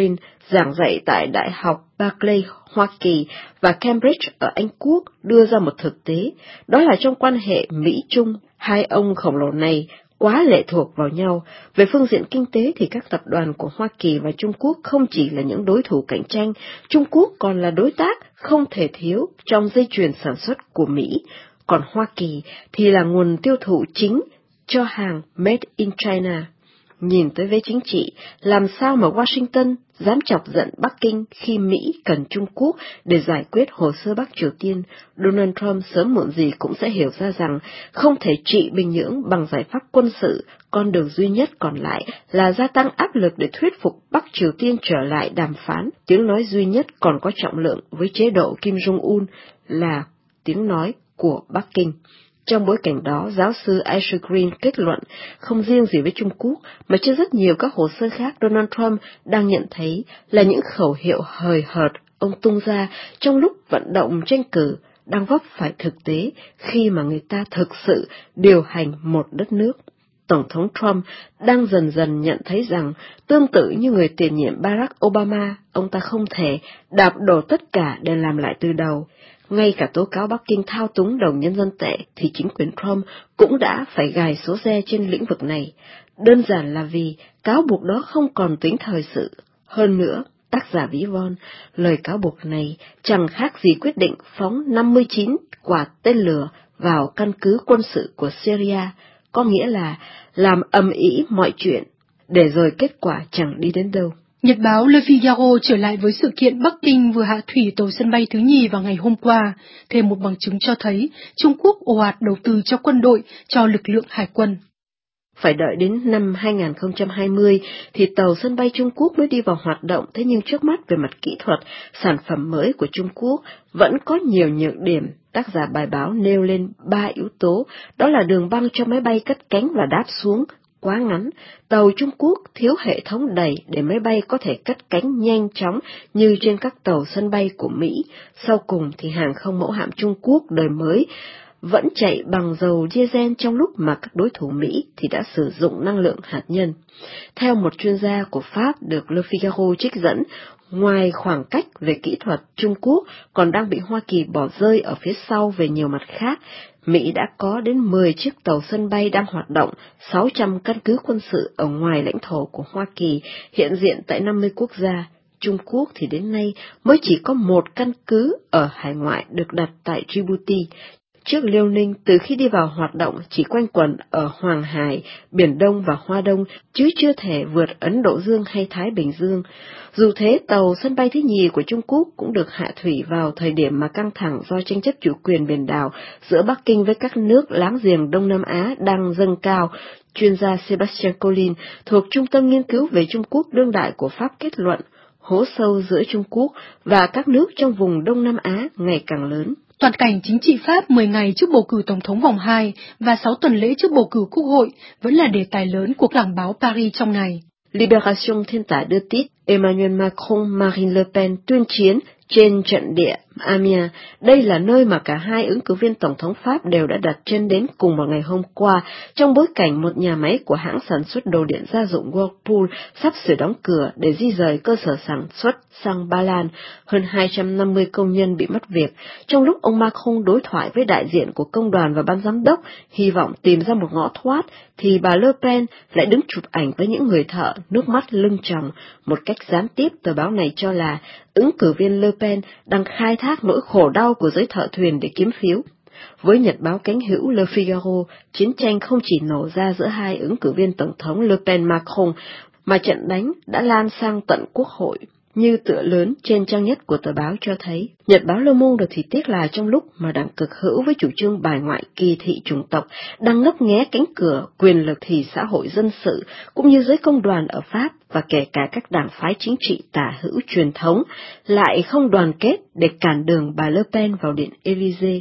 giảng dạy tại Đại học Berkeley, Hoa Kỳ và Cambridge ở Anh Quốc đưa ra một thực tế, đó là trong quan hệ Mỹ-Trung, hai ông khổng lồ này quá lệ thuộc vào nhau. Về phương diện kinh tế thì các tập đoàn của Hoa Kỳ và Trung Quốc không chỉ là những đối thủ cạnh tranh, Trung Quốc còn là đối tác không thể thiếu trong dây chuyền sản xuất của Mỹ, còn Hoa Kỳ thì là nguồn tiêu thụ chính cho hàng Made in China. Nhìn tới vế chính trị, làm sao mà Washington dám chọc giận Bắc Kinh khi Mỹ cần Trung Quốc để giải quyết hồ sơ Bắc Triều Tiên? Donald Trump sớm muộn gì cũng sẽ hiểu ra rằng không thể trị Bình Nhưỡng bằng giải pháp quân sự, con đường duy nhất còn lại là gia tăng áp lực để thuyết phục Bắc Triều Tiên trở lại đàm phán. Tiếng nói duy nhất còn có trọng lượng với chế độ Kim Jong-un là tiếng nói của Bắc Kinh. Trong bối cảnh đó, giáo sư Asher Green kết luận không riêng gì với Trung Quốc, mà trên rất nhiều các hồ sơ khác Donald Trump đang nhận thấy là những khẩu hiệu hời hợt ông tung ra trong lúc vận động tranh cử đang vấp phải thực tế khi mà người ta thực sự điều hành một đất nước. Tổng thống Trump đang dần dần nhận thấy rằng, tương tự như người tiền nhiệm Barack Obama, ông ta không thể đạp đổ tất cả để làm lại từ đầu. Ngay cả tố cáo Bắc Kinh thao túng đồng nhân dân tệ thì chính quyền Trump cũng đã phải gài số xe trên lĩnh vực này, đơn giản là vì cáo buộc đó không còn tính thời sự. Hơn nữa, tác giả ví von, lời cáo buộc này chẳng khác gì quyết định phóng năm mươi chín quả tên lửa vào căn cứ quân sự của Syria, có nghĩa là làm ầm ĩ mọi chuyện, để rồi kết quả chẳng đi đến đâu. Nhật báo Le Figaro trở lại với sự kiện Bắc Kinh vừa hạ thủy tàu sân bay thứ nhì vào ngày hôm qua, thêm một bằng chứng cho thấy Trung Quốc ồ ạt đầu tư cho quân đội, cho lực lượng hải quân. Phải đợi đến năm hai không hai không thì tàu sân bay Trung Quốc mới đi vào hoạt động, thế nhưng trước mắt về mặt kỹ thuật, sản phẩm mới của Trung Quốc vẫn có nhiều nhược điểm. Tác giả bài báo nêu lên ba yếu tố, đó là đường băng cho máy bay cất cánh và đáp xuống quá ngắn, tàu Trung Quốc thiếu hệ thống đẩy để máy bay có thể cất cánh nhanh chóng như trên các tàu sân bay của Mỹ. Sau cùng thì hàng không mẫu hạm Trung Quốc đời mới vẫn chạy bằng dầu diesel trong lúc mà các đối thủ Mỹ thì đã sử dụng năng lượng hạt nhân. Theo một chuyên gia của Pháp được Le Figaro trích dẫn, ngoài khoảng cách về kỹ thuật, Trung Quốc còn đang bị Hoa Kỳ bỏ rơi ở phía sau về nhiều mặt khác. Mỹ đã có đến mười chiếc tàu sân bay đang hoạt động, sáu trăm căn cứ quân sự ở ngoài lãnh thổ của Hoa Kỳ, hiện diện tại năm mươi quốc gia. Trung Quốc thì đến nay mới chỉ có một căn cứ ở hải ngoại được đặt tại Djibouti. Trước Liêu Ninh từ khi đi vào hoạt động chỉ quanh quẩn ở Hoàng Hải, Biển Đông và Hoa Đông, chứ chưa thể vượt Ấn Độ Dương hay Thái Bình Dương. Dù thế, tàu sân bay thứ nhì của Trung Quốc cũng được hạ thủy vào thời điểm mà căng thẳng do tranh chấp chủ quyền biển đảo giữa Bắc Kinh với các nước láng giềng Đông Nam Á đang dâng cao. Chuyên gia Sebastian Collin thuộc Trung tâm Nghiên cứu về Trung Quốc đương đại của Pháp kết luận, hố sâu giữa Trung Quốc và các nước trong vùng Đông Nam Á ngày càng lớn. Toàn cảnh chính trị Pháp mười ngày trước bầu cử tổng thống vòng hai và sáu tuần lễ trước bầu cử quốc hội vẫn là đề tài lớn của cảng báo Paris trong ngày. Libération thiên tả đưa tít Emmanuel Macron, Marine Le Pen tuyên chiến trên trận địa Amiens. Đây là nơi mà cả hai ứng cử viên tổng thống Pháp đều đã đặt chân đến cùng một ngày hôm qua, trong bối cảnh một nhà máy của hãng sản xuất đồ điện gia dụng Whirlpool sắp sửa đóng cửa để di rời cơ sở sản xuất sang Ba Lan. Hơn hai trăm năm mươi công nhân bị mất việc. Trong lúc ông Macron đối thoại với đại diện của công đoàn và ban giám đốc, hy vọng tìm ra một ngõ thoát, thì bà Le Pen lại đứng chụp ảnh với những người thợ, nước mắt lưng tròng. Một cách gián tiếp, tờ báo này cho là ứng cử viên Le Pen đang khai thác nỗi khổ đau của giới thợ thuyền để kiếm phiếu. Với nhật báo cánh hữu Le Figaro, chiến tranh không chỉ nổ ra giữa hai ứng cử viên tổng thống Le Pen-Macron, mà trận đánh đã lan sang tận quốc hội. Như tựa lớn trên trang nhất của tờ báo cho thấy, nhật báo Le Monde thì tiếc là trong lúc mà đảng cực hữu với chủ trương bài ngoại kỳ thị chủng tộc đang ngấp nghé cánh cửa quyền lực thì xã hội dân sự, cũng như giới công đoàn ở Pháp và kể cả các đảng phái chính trị tả hữu truyền thống, lại không đoàn kết để cản đường bà Le Pen vào điện Élysée.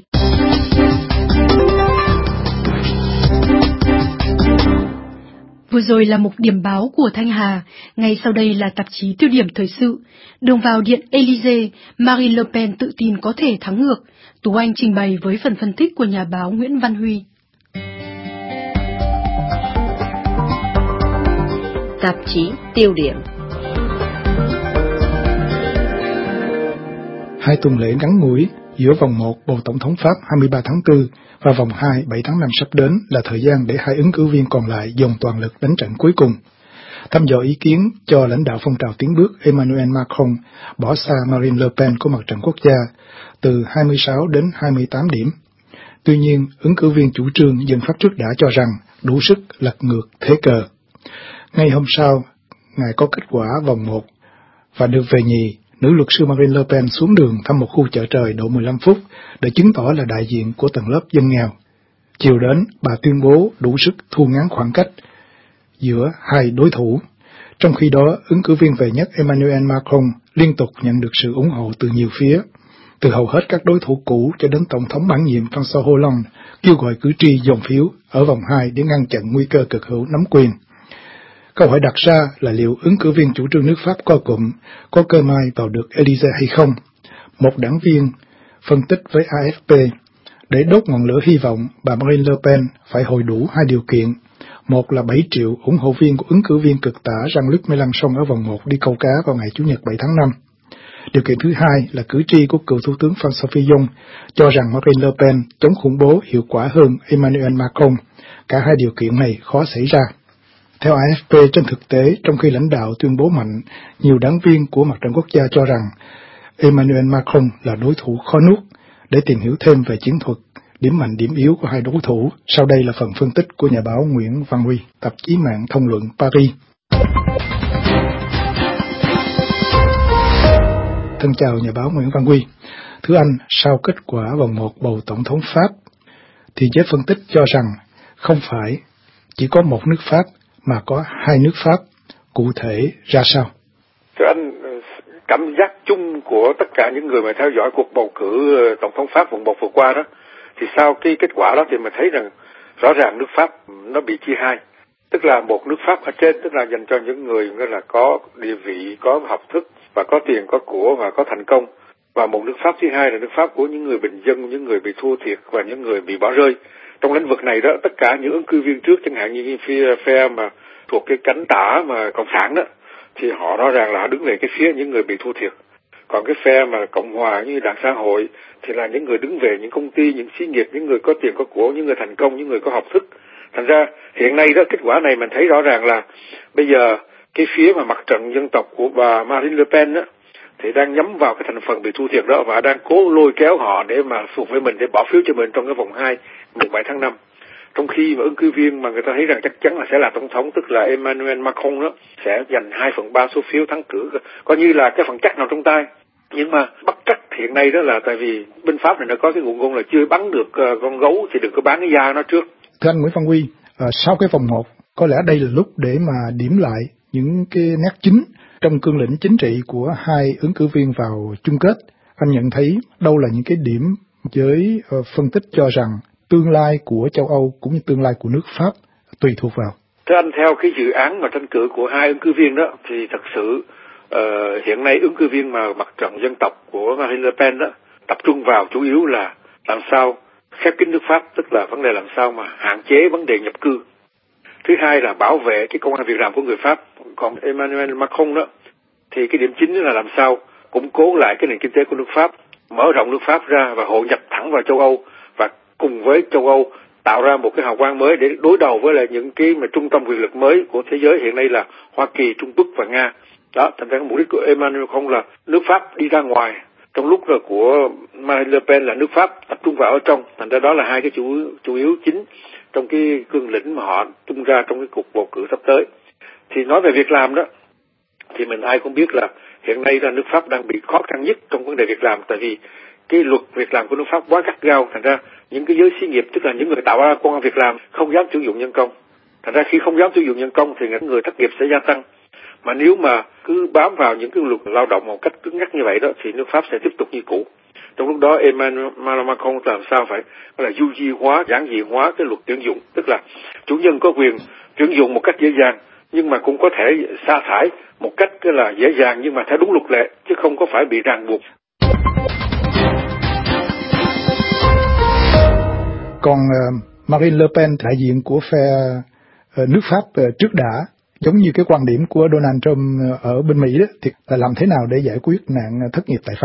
Vừa rồi là mục điểm báo của Thanh Hà, ngay sau đây là tạp chí tiêu điểm thời sự. Đường vào điện Élysée, Marine Le Pen tự tin có thể thắng ngược. Tú Anh trình bày với phần phân tích của nhà báo Nguyễn Văn Huy. Tạp chí tiêu điểm. Hai tuần lễ ngắn ngủi giữa vòng một bầu tổng thống Pháp hai mươi ba tháng tư và vòng hai bảy tháng năm sắp đến là thời gian để hai ứng cử viên còn lại dồn toàn lực đánh trận cuối cùng. Thăm dò ý kiến cho lãnh đạo phong trào tiến bước Emmanuel Macron bỏ xa Marine Le Pen của Mặt trận Quốc gia từ hai mươi sáu đến hai mươi tám điểm. Tuy nhiên, ứng cử viên chủ trương Dân Pháp trước đã cho rằng đủ sức lật ngược thế cờ. Ngay hôm sau, Ngài có kết quả vòng một và được về nhì, nữ luật sư Marine Le Pen xuống đường thăm một khu chợ trời độ mười lăm phút để chứng tỏ là đại diện của tầng lớp dân nghèo. Chiều đến, bà tuyên bố đủ sức thu ngắn khoảng cách giữa hai đối thủ. Trong khi đó, ứng cử viên về nhất Emmanuel Macron liên tục nhận được sự ủng hộ từ nhiều phía, từ hầu hết các đối thủ cũ cho đến Tổng thống mãn nhiệm François Hollande kêu gọi cử tri dồn phiếu ở vòng hai để ngăn chặn nguy cơ cực hữu nắm quyền. Câu hỏi đặt ra là liệu ứng cử viên chủ trương nước Pháp co cụm có cơ may vào được Élysée hay không? Một đảng viên phân tích với a ép pê, để đốt ngọn lửa hy vọng, bà Marine Le Pen phải hồi đủ hai điều kiện. Một là bảy triệu ủng hộ viên của ứng cử viên cực tả Jean-Luc Mélenchon ở vòng một đi câu cá vào ngày Chủ nhật bảy tháng năm. Điều kiện thứ hai là cử tri của cựu Thủ tướng François Fillon cho rằng Marine Le Pen chống khủng bố hiệu quả hơn Emmanuel Macron. Cả hai điều kiện này khó xảy ra. Theo a ép pê, trên thực tế, trong khi lãnh đạo tuyên bố mạnh, nhiều đảng viên của Mặt trận Quốc gia cho rằng Emmanuel Macron là đối thủ khó nuốt. Để tìm hiểu thêm về chiến thuật, điểm mạnh điểm yếu của hai đối thủ, sau đây là phần phân tích của nhà báo Nguyễn Văn Huy, tạp chí mạng Thông luận Paris. Thân chào nhà báo Nguyễn Văn Huy. Thưa anh, sau kết quả vòng một bầu tổng thống Pháp, thì giới phân tích cho rằng không phải chỉ có một nước Pháp mà có hai nước Pháp, cụ thể ra sao? Thưa anh, cảm giác chung của tất cả những người mà theo dõi cuộc bầu cử tổng thống Pháp vòng một vừa qua đó, thì sau cái kết quả đó thì mình thấy rằng rõ ràng nước Pháp nó bị chia hai. Tức là một nước Pháp ở trên, tức là dành cho những người là có địa vị, có học thức và có tiền, có của và có thành công. Và một nước Pháp thứ hai là nước Pháp của những người bình dân, những người bị thua thiệt và những người bị bỏ rơi. Trong lĩnh vực này đó, tất cả những ứng cử viên trước, chẳng hạn như phe, phe mà thuộc cái cánh tả mà Cộng sản đó, thì họ rõ ràng là họ đứng về cái phía những người bị thua thiệt. Còn cái phe mà Cộng hòa như Đảng Xã hội thì là những người đứng về những công ty, những xí nghiệp, những người có tiền có của, những người thành công, những người có học thức. Thành ra hiện nay đó, kết quả này mình thấy rõ ràng là bây giờ cái phía mà mặt trận dân tộc của bà Marine Le Pen đó, thì đang nhắm vào cái thành phần bị thua thiệt đó và đang cố lôi kéo họ để mà phục với mình, để bỏ phiếu cho mình trong cái vòng hai mùng bảy tháng năm. Trong khi mà ứng cử viên mà người ta thấy rằng chắc chắn là sẽ là tổng thống, tức là Emmanuel Macron đó, sẽ giành hai phần ba số phiếu thắng cử, coi như là cái phần chắc nào trong tay. Nhưng mà bất chắc hiện nay đó là tại vì bên Pháp này nó có cái ngụ ngôn là chưa bắn được uh, con gấu thì đừng có bán cái da nó trước. Thưa anh Nguyễn Văn Huy, uh, sau cái vòng một, có lẽ đây là lúc để mà điểm lại những cái nét chính trong cương lĩnh chính trị của hai ứng cử viên vào chung kết. Anh nhận thấy đâu là những cái điểm với uh, phân tích cho rằng tương lai của châu Âu cũng như tương lai của nước Pháp tùy thuộc vào? Thưa anh, theo cái dự án mà tranh cử của hai ứng cử viên đó, thì thật sự uh, hiện nay ứng cử viên mà mặt trận dân tộc của Marine Le Pen đó tập trung vào chủ yếu là làm sao khép kín nước Pháp, tức là vấn đề làm sao mà hạn chế vấn đề nhập cư. Thứ hai là bảo vệ cái công ăn việc làm của người Pháp. Còn Emmanuel Macron đó thì cái điểm chính là làm sao củng cố lại cái nền kinh tế của nước Pháp, mở rộng nước Pháp ra và hội nhập thẳng vào châu Âu, và cùng với châu Âu tạo ra một cái hào quang mới để đối đầu với lại những cái mà trung tâm quyền lực mới của thế giới hiện nay là Hoa Kỳ, Trung Quốc và Nga. Đó, thành ra mục đích của Emmanuel Macron là nước Pháp đi ra ngoài, trong lúc là của Marine Le Pen là nước Pháp tập trung vào ở trong. Thành ra đó là hai cái chủ chủ yếu chính trong cái cương lĩnh mà họ tung ra trong cái cuộc bầu cử sắp tới. Thì nói về việc làm đó, thì mình ai cũng biết là hiện nay là nước Pháp đang bị khó khăn nhất trong vấn đề việc làm, tại vì cái luật việc làm của nước Pháp quá gắt gao. Thành ra những cái giới xí nghiệp, tức là những người tạo ra công ăn việc làm, không dám tuyển dụng nhân công. Thành ra khi không dám tuyển dụng nhân công thì những người thất nghiệp sẽ gia tăng. Mà nếu mà cứ bám vào những cái luật lao động một cách cứng nhắc như vậy đó, thì nước Pháp sẽ tiếp tục như cũ. Trong lúc đó Emmanuel Macron làm sao phải là du di hóa, giản dị hóa cái luật tuyển dụng, tức là chủ nhân có quyền tuyển dụng một cách dễ dàng, nhưng mà cũng có thể sa thải một cách là dễ dàng nhưng mà theo đúng luật lệ, chứ không có phải bị ràng buộc. Còn uh, Marine Le Pen, đại diện của phe uh, nước Pháp uh, trước đã, giống như cái quan điểm của Donald Trump ở bên Mỹ đó, thì là làm thế nào để giải quyết nạn thất nghiệp tại Pháp?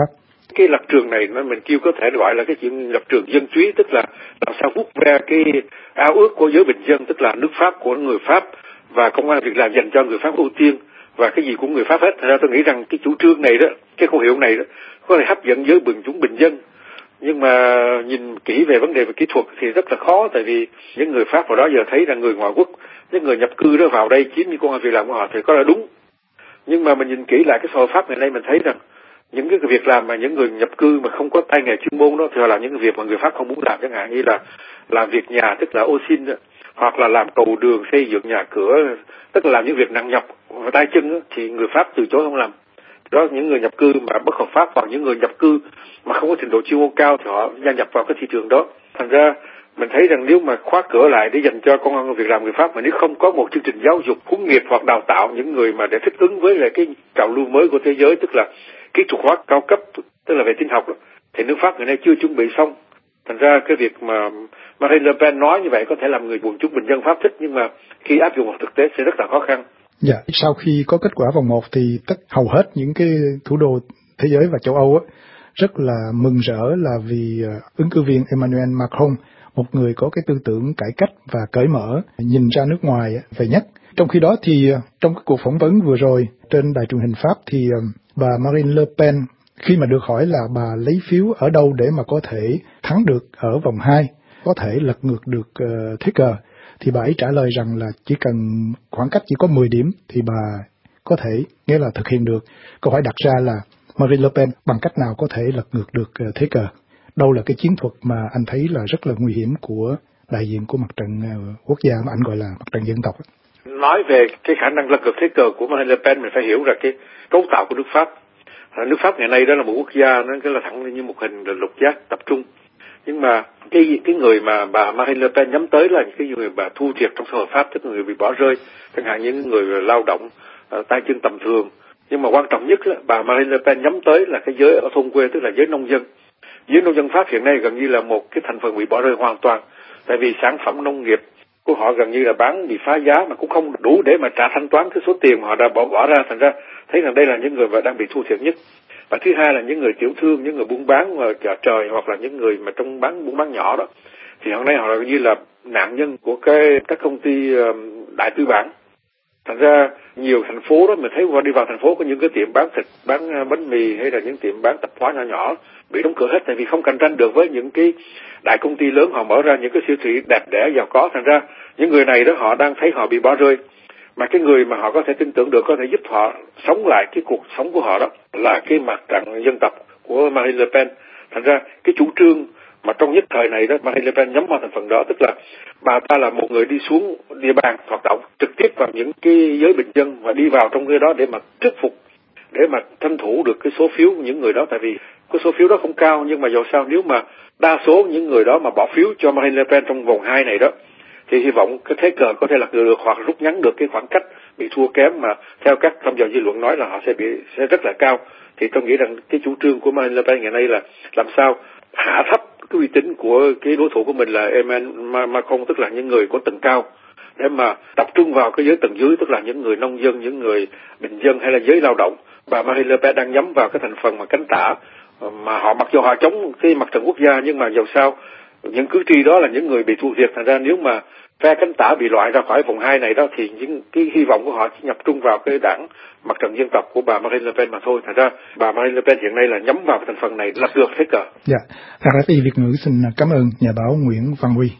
Cái lập trường này nó mình kêu có thể gọi là cái chuyện lập trường dân túy, tức là làm sao vuốt ve cái ao ước của giới bình dân, tức là nước Pháp của người Pháp và công ăn việc làm dành cho người Pháp ưu tiên và cái gì của người Pháp hết. Thật ra tôi nghĩ rằng cái chủ trương này đó, cái khẩu hiệu này đó có thể hấp dẫn giới bình chúng bình dân. Nhưng mà nhìn kỹ về vấn đề về kỹ thuật thì rất là khó, tại vì những người Pháp vào đó giờ thấy rằng người ngoại quốc, những người nhập cư đó vào đây chiếm những công ăn việc làm của họ thì có là đúng. Nhưng mà mình nhìn kỹ lại cái xã hội Pháp ngày nay mình thấy rằng những cái việc làm mà những người nhập cư mà không có tay nghề chuyên môn đó thì họ làm những cái việc mà người Pháp không muốn làm, chẳng hạn như là làm việc nhà, tức là ô xin đó, hoặc là làm cầu đường, xây dựng nhà cửa, tức là làm những việc nặng nhọc và tay chân đó, thì người Pháp từ chối không làm. Đó, những người nhập cư mà bất hợp pháp hoặc những người nhập cư mà không có trình độ chuyên môn cao thì họ gia nhập vào cái thị trường đó. Thành ra mình thấy rằng nếu mà khóa cửa lại để dành cho công ăn việc làm người Pháp, mà nếu không có một chương trình giáo dục huấn nghiệp hoặc đào tạo những người mà để thích ứng với lại cái trào lưu mới của thế giới, tức là kỹ thuật hóa cao cấp, tức là về tin học đó, thì nước Pháp ngày nay chưa chuẩn bị xong. Thành ra cái việc mà Marine Le Pen nói như vậy có thể làm người quần chúng bình dân Pháp thích, nhưng mà khi áp dụng vào thực tế sẽ rất là khó khăn. Dạ, sau khi có kết quả vòng một thì tất hầu hết những cái thủ đô thế giới và châu Âu á rất là mừng rỡ, là vì ứng cử viên Emmanuel Macron, một người có cái tư tưởng cải cách và cởi mở, nhìn ra nước ngoài về nhất. Trong khi đó thì trong cái cuộc phỏng vấn vừa rồi trên đài truyền hình Pháp thì bà Marine Le Pen khi mà được hỏi là bà lấy phiếu ở đâu để mà có thể thắng được ở vòng hai, có thể lật ngược được uh, thế cờ, thì bà ấy trả lời rằng là chỉ cần khoảng cách chỉ có mười điểm thì bà có thể, nghĩa là thực hiện được. Câu hỏi đặt ra là Marine Le Pen bằng cách nào có thể lật ngược được uh, thế cờ? Đâu là cái chiến thuật mà anh thấy là rất là nguy hiểm của đại diện của mặt trận uh, quốc gia mà anh gọi là mặt trận dân tộc? Nói về cái khả năng lật ngược thế cờ của Marine Le Pen, mình phải hiểu ra cái cấu tạo của nước Pháp. Nước Pháp ngày nay đó là một quốc gia nó cái là thẳng như một hình lục giác tập trung. Nhưng mà cái cái người mà bà Marine Le Pen nhắm tới là những cái người bà thua thiệt trong xã hội Pháp, tức là người bị bỏ rơi, chẳng hạn những người lao động uh, tay chân tầm thường. Nhưng mà quan trọng nhất là bà Marine Le Pen nhắm tới là cái giới ở thôn quê, tức là giới nông dân. Giới nông dân Pháp hiện nay gần như là một cái thành phần bị bỏ rơi hoàn toàn, tại vì sản phẩm nông nghiệp của họ gần như là bán bị phá giá mà cũng không đủ để mà trả thanh toán cái số tiền mà họ đã bỏ bỏ ra. Thành ra thấy rằng đây là những người mà đang bị thua thiệt nhất. Và thứ hai là những người tiểu thương, những người buôn bán ở chợ trời hoặc là những người mà trong bán buôn bán nhỏ đó, thì hôm nay họ là như là nạn nhân của cái các công ty đại tư bản. Thành ra nhiều thành phố đó mình thấy qua đi vào thành phố có những cái tiệm bán thịt, bán bánh mì hay là những tiệm bán tạp hóa nhỏ nhỏ bị đóng cửa hết, tại vì không cạnh tranh được với những cái đại công ty lớn họ mở ra những cái siêu thị đẹp đẽ giàu có. Thành ra những người này đó họ đang thấy họ bị bỏ rơi, mà cái người mà họ có thể tin tưởng được có thể giúp họ sống lại cái cuộc sống của họ đó là cái mặt trận dân tộc của Marine Le Pen. Thành ra cái chủ trương mà trong nhất thời này đó Marine Le Pen nhắm vào thành phần đó, tức là bà ta là một người đi xuống địa bàn hoạt động trực tiếp vào những cái giới bình dân và đi vào trong cái đó để mà thuyết phục, để mà tranh thủ được cái số phiếu của những người đó. Tại vì cái số phiếu đó không cao, nhưng mà dù sao nếu mà đa số những người đó mà bỏ phiếu cho Marine Le Pen trong vòng hai này đó thì hy vọng cái thế cờ có thể lật được hoặc rút ngắn được cái khoảng cách bị thua kém mà theo các thăm dò dư luận nói là họ sẽ bị sẽ rất là cao. Thì tôi nghĩ rằng cái chủ trương của Marine Le Pen ngày nay là làm sao hạ thấp cái uy tín của cái đối thủ của mình là Emmanuel Macron, tức là những người có tầng cao, để mà tập trung vào cái giới tầng dưới, tức là những người nông dân, những người bình dân hay là giới lao động. Và Marine Le Pen đang nhắm vào cái thành phần mà cánh tả, mà họ mặc dù họ chống cái mặt trận quốc gia nhưng mà dù sao những cử tri đó là những người bị thua thiệt. Thành ra nếu mà phe cánh tả bị loại ra khỏi vòng hai này đó thì những cái hy vọng của họ chỉ nhập trung vào cái đảng mặt trận dân tộc của bà Marine Le Pen mà thôi. Thành ra bà Marine Le Pen hiện nay là nhắm vào cái thành phần này lật được thế cờ. Dạ, Đài rờ tê Việt ngữ xin cảm ơn nhà báo Nguyễn Văn Huy.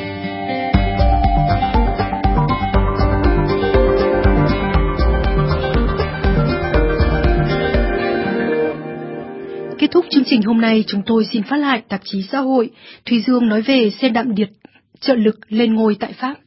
Kết thúc chương trình hôm nay, chúng tôi xin phát lại tạp chí xã hội. Thùy Dương nói về xe đạm Điệt trợ lực lên ngôi tại Pháp.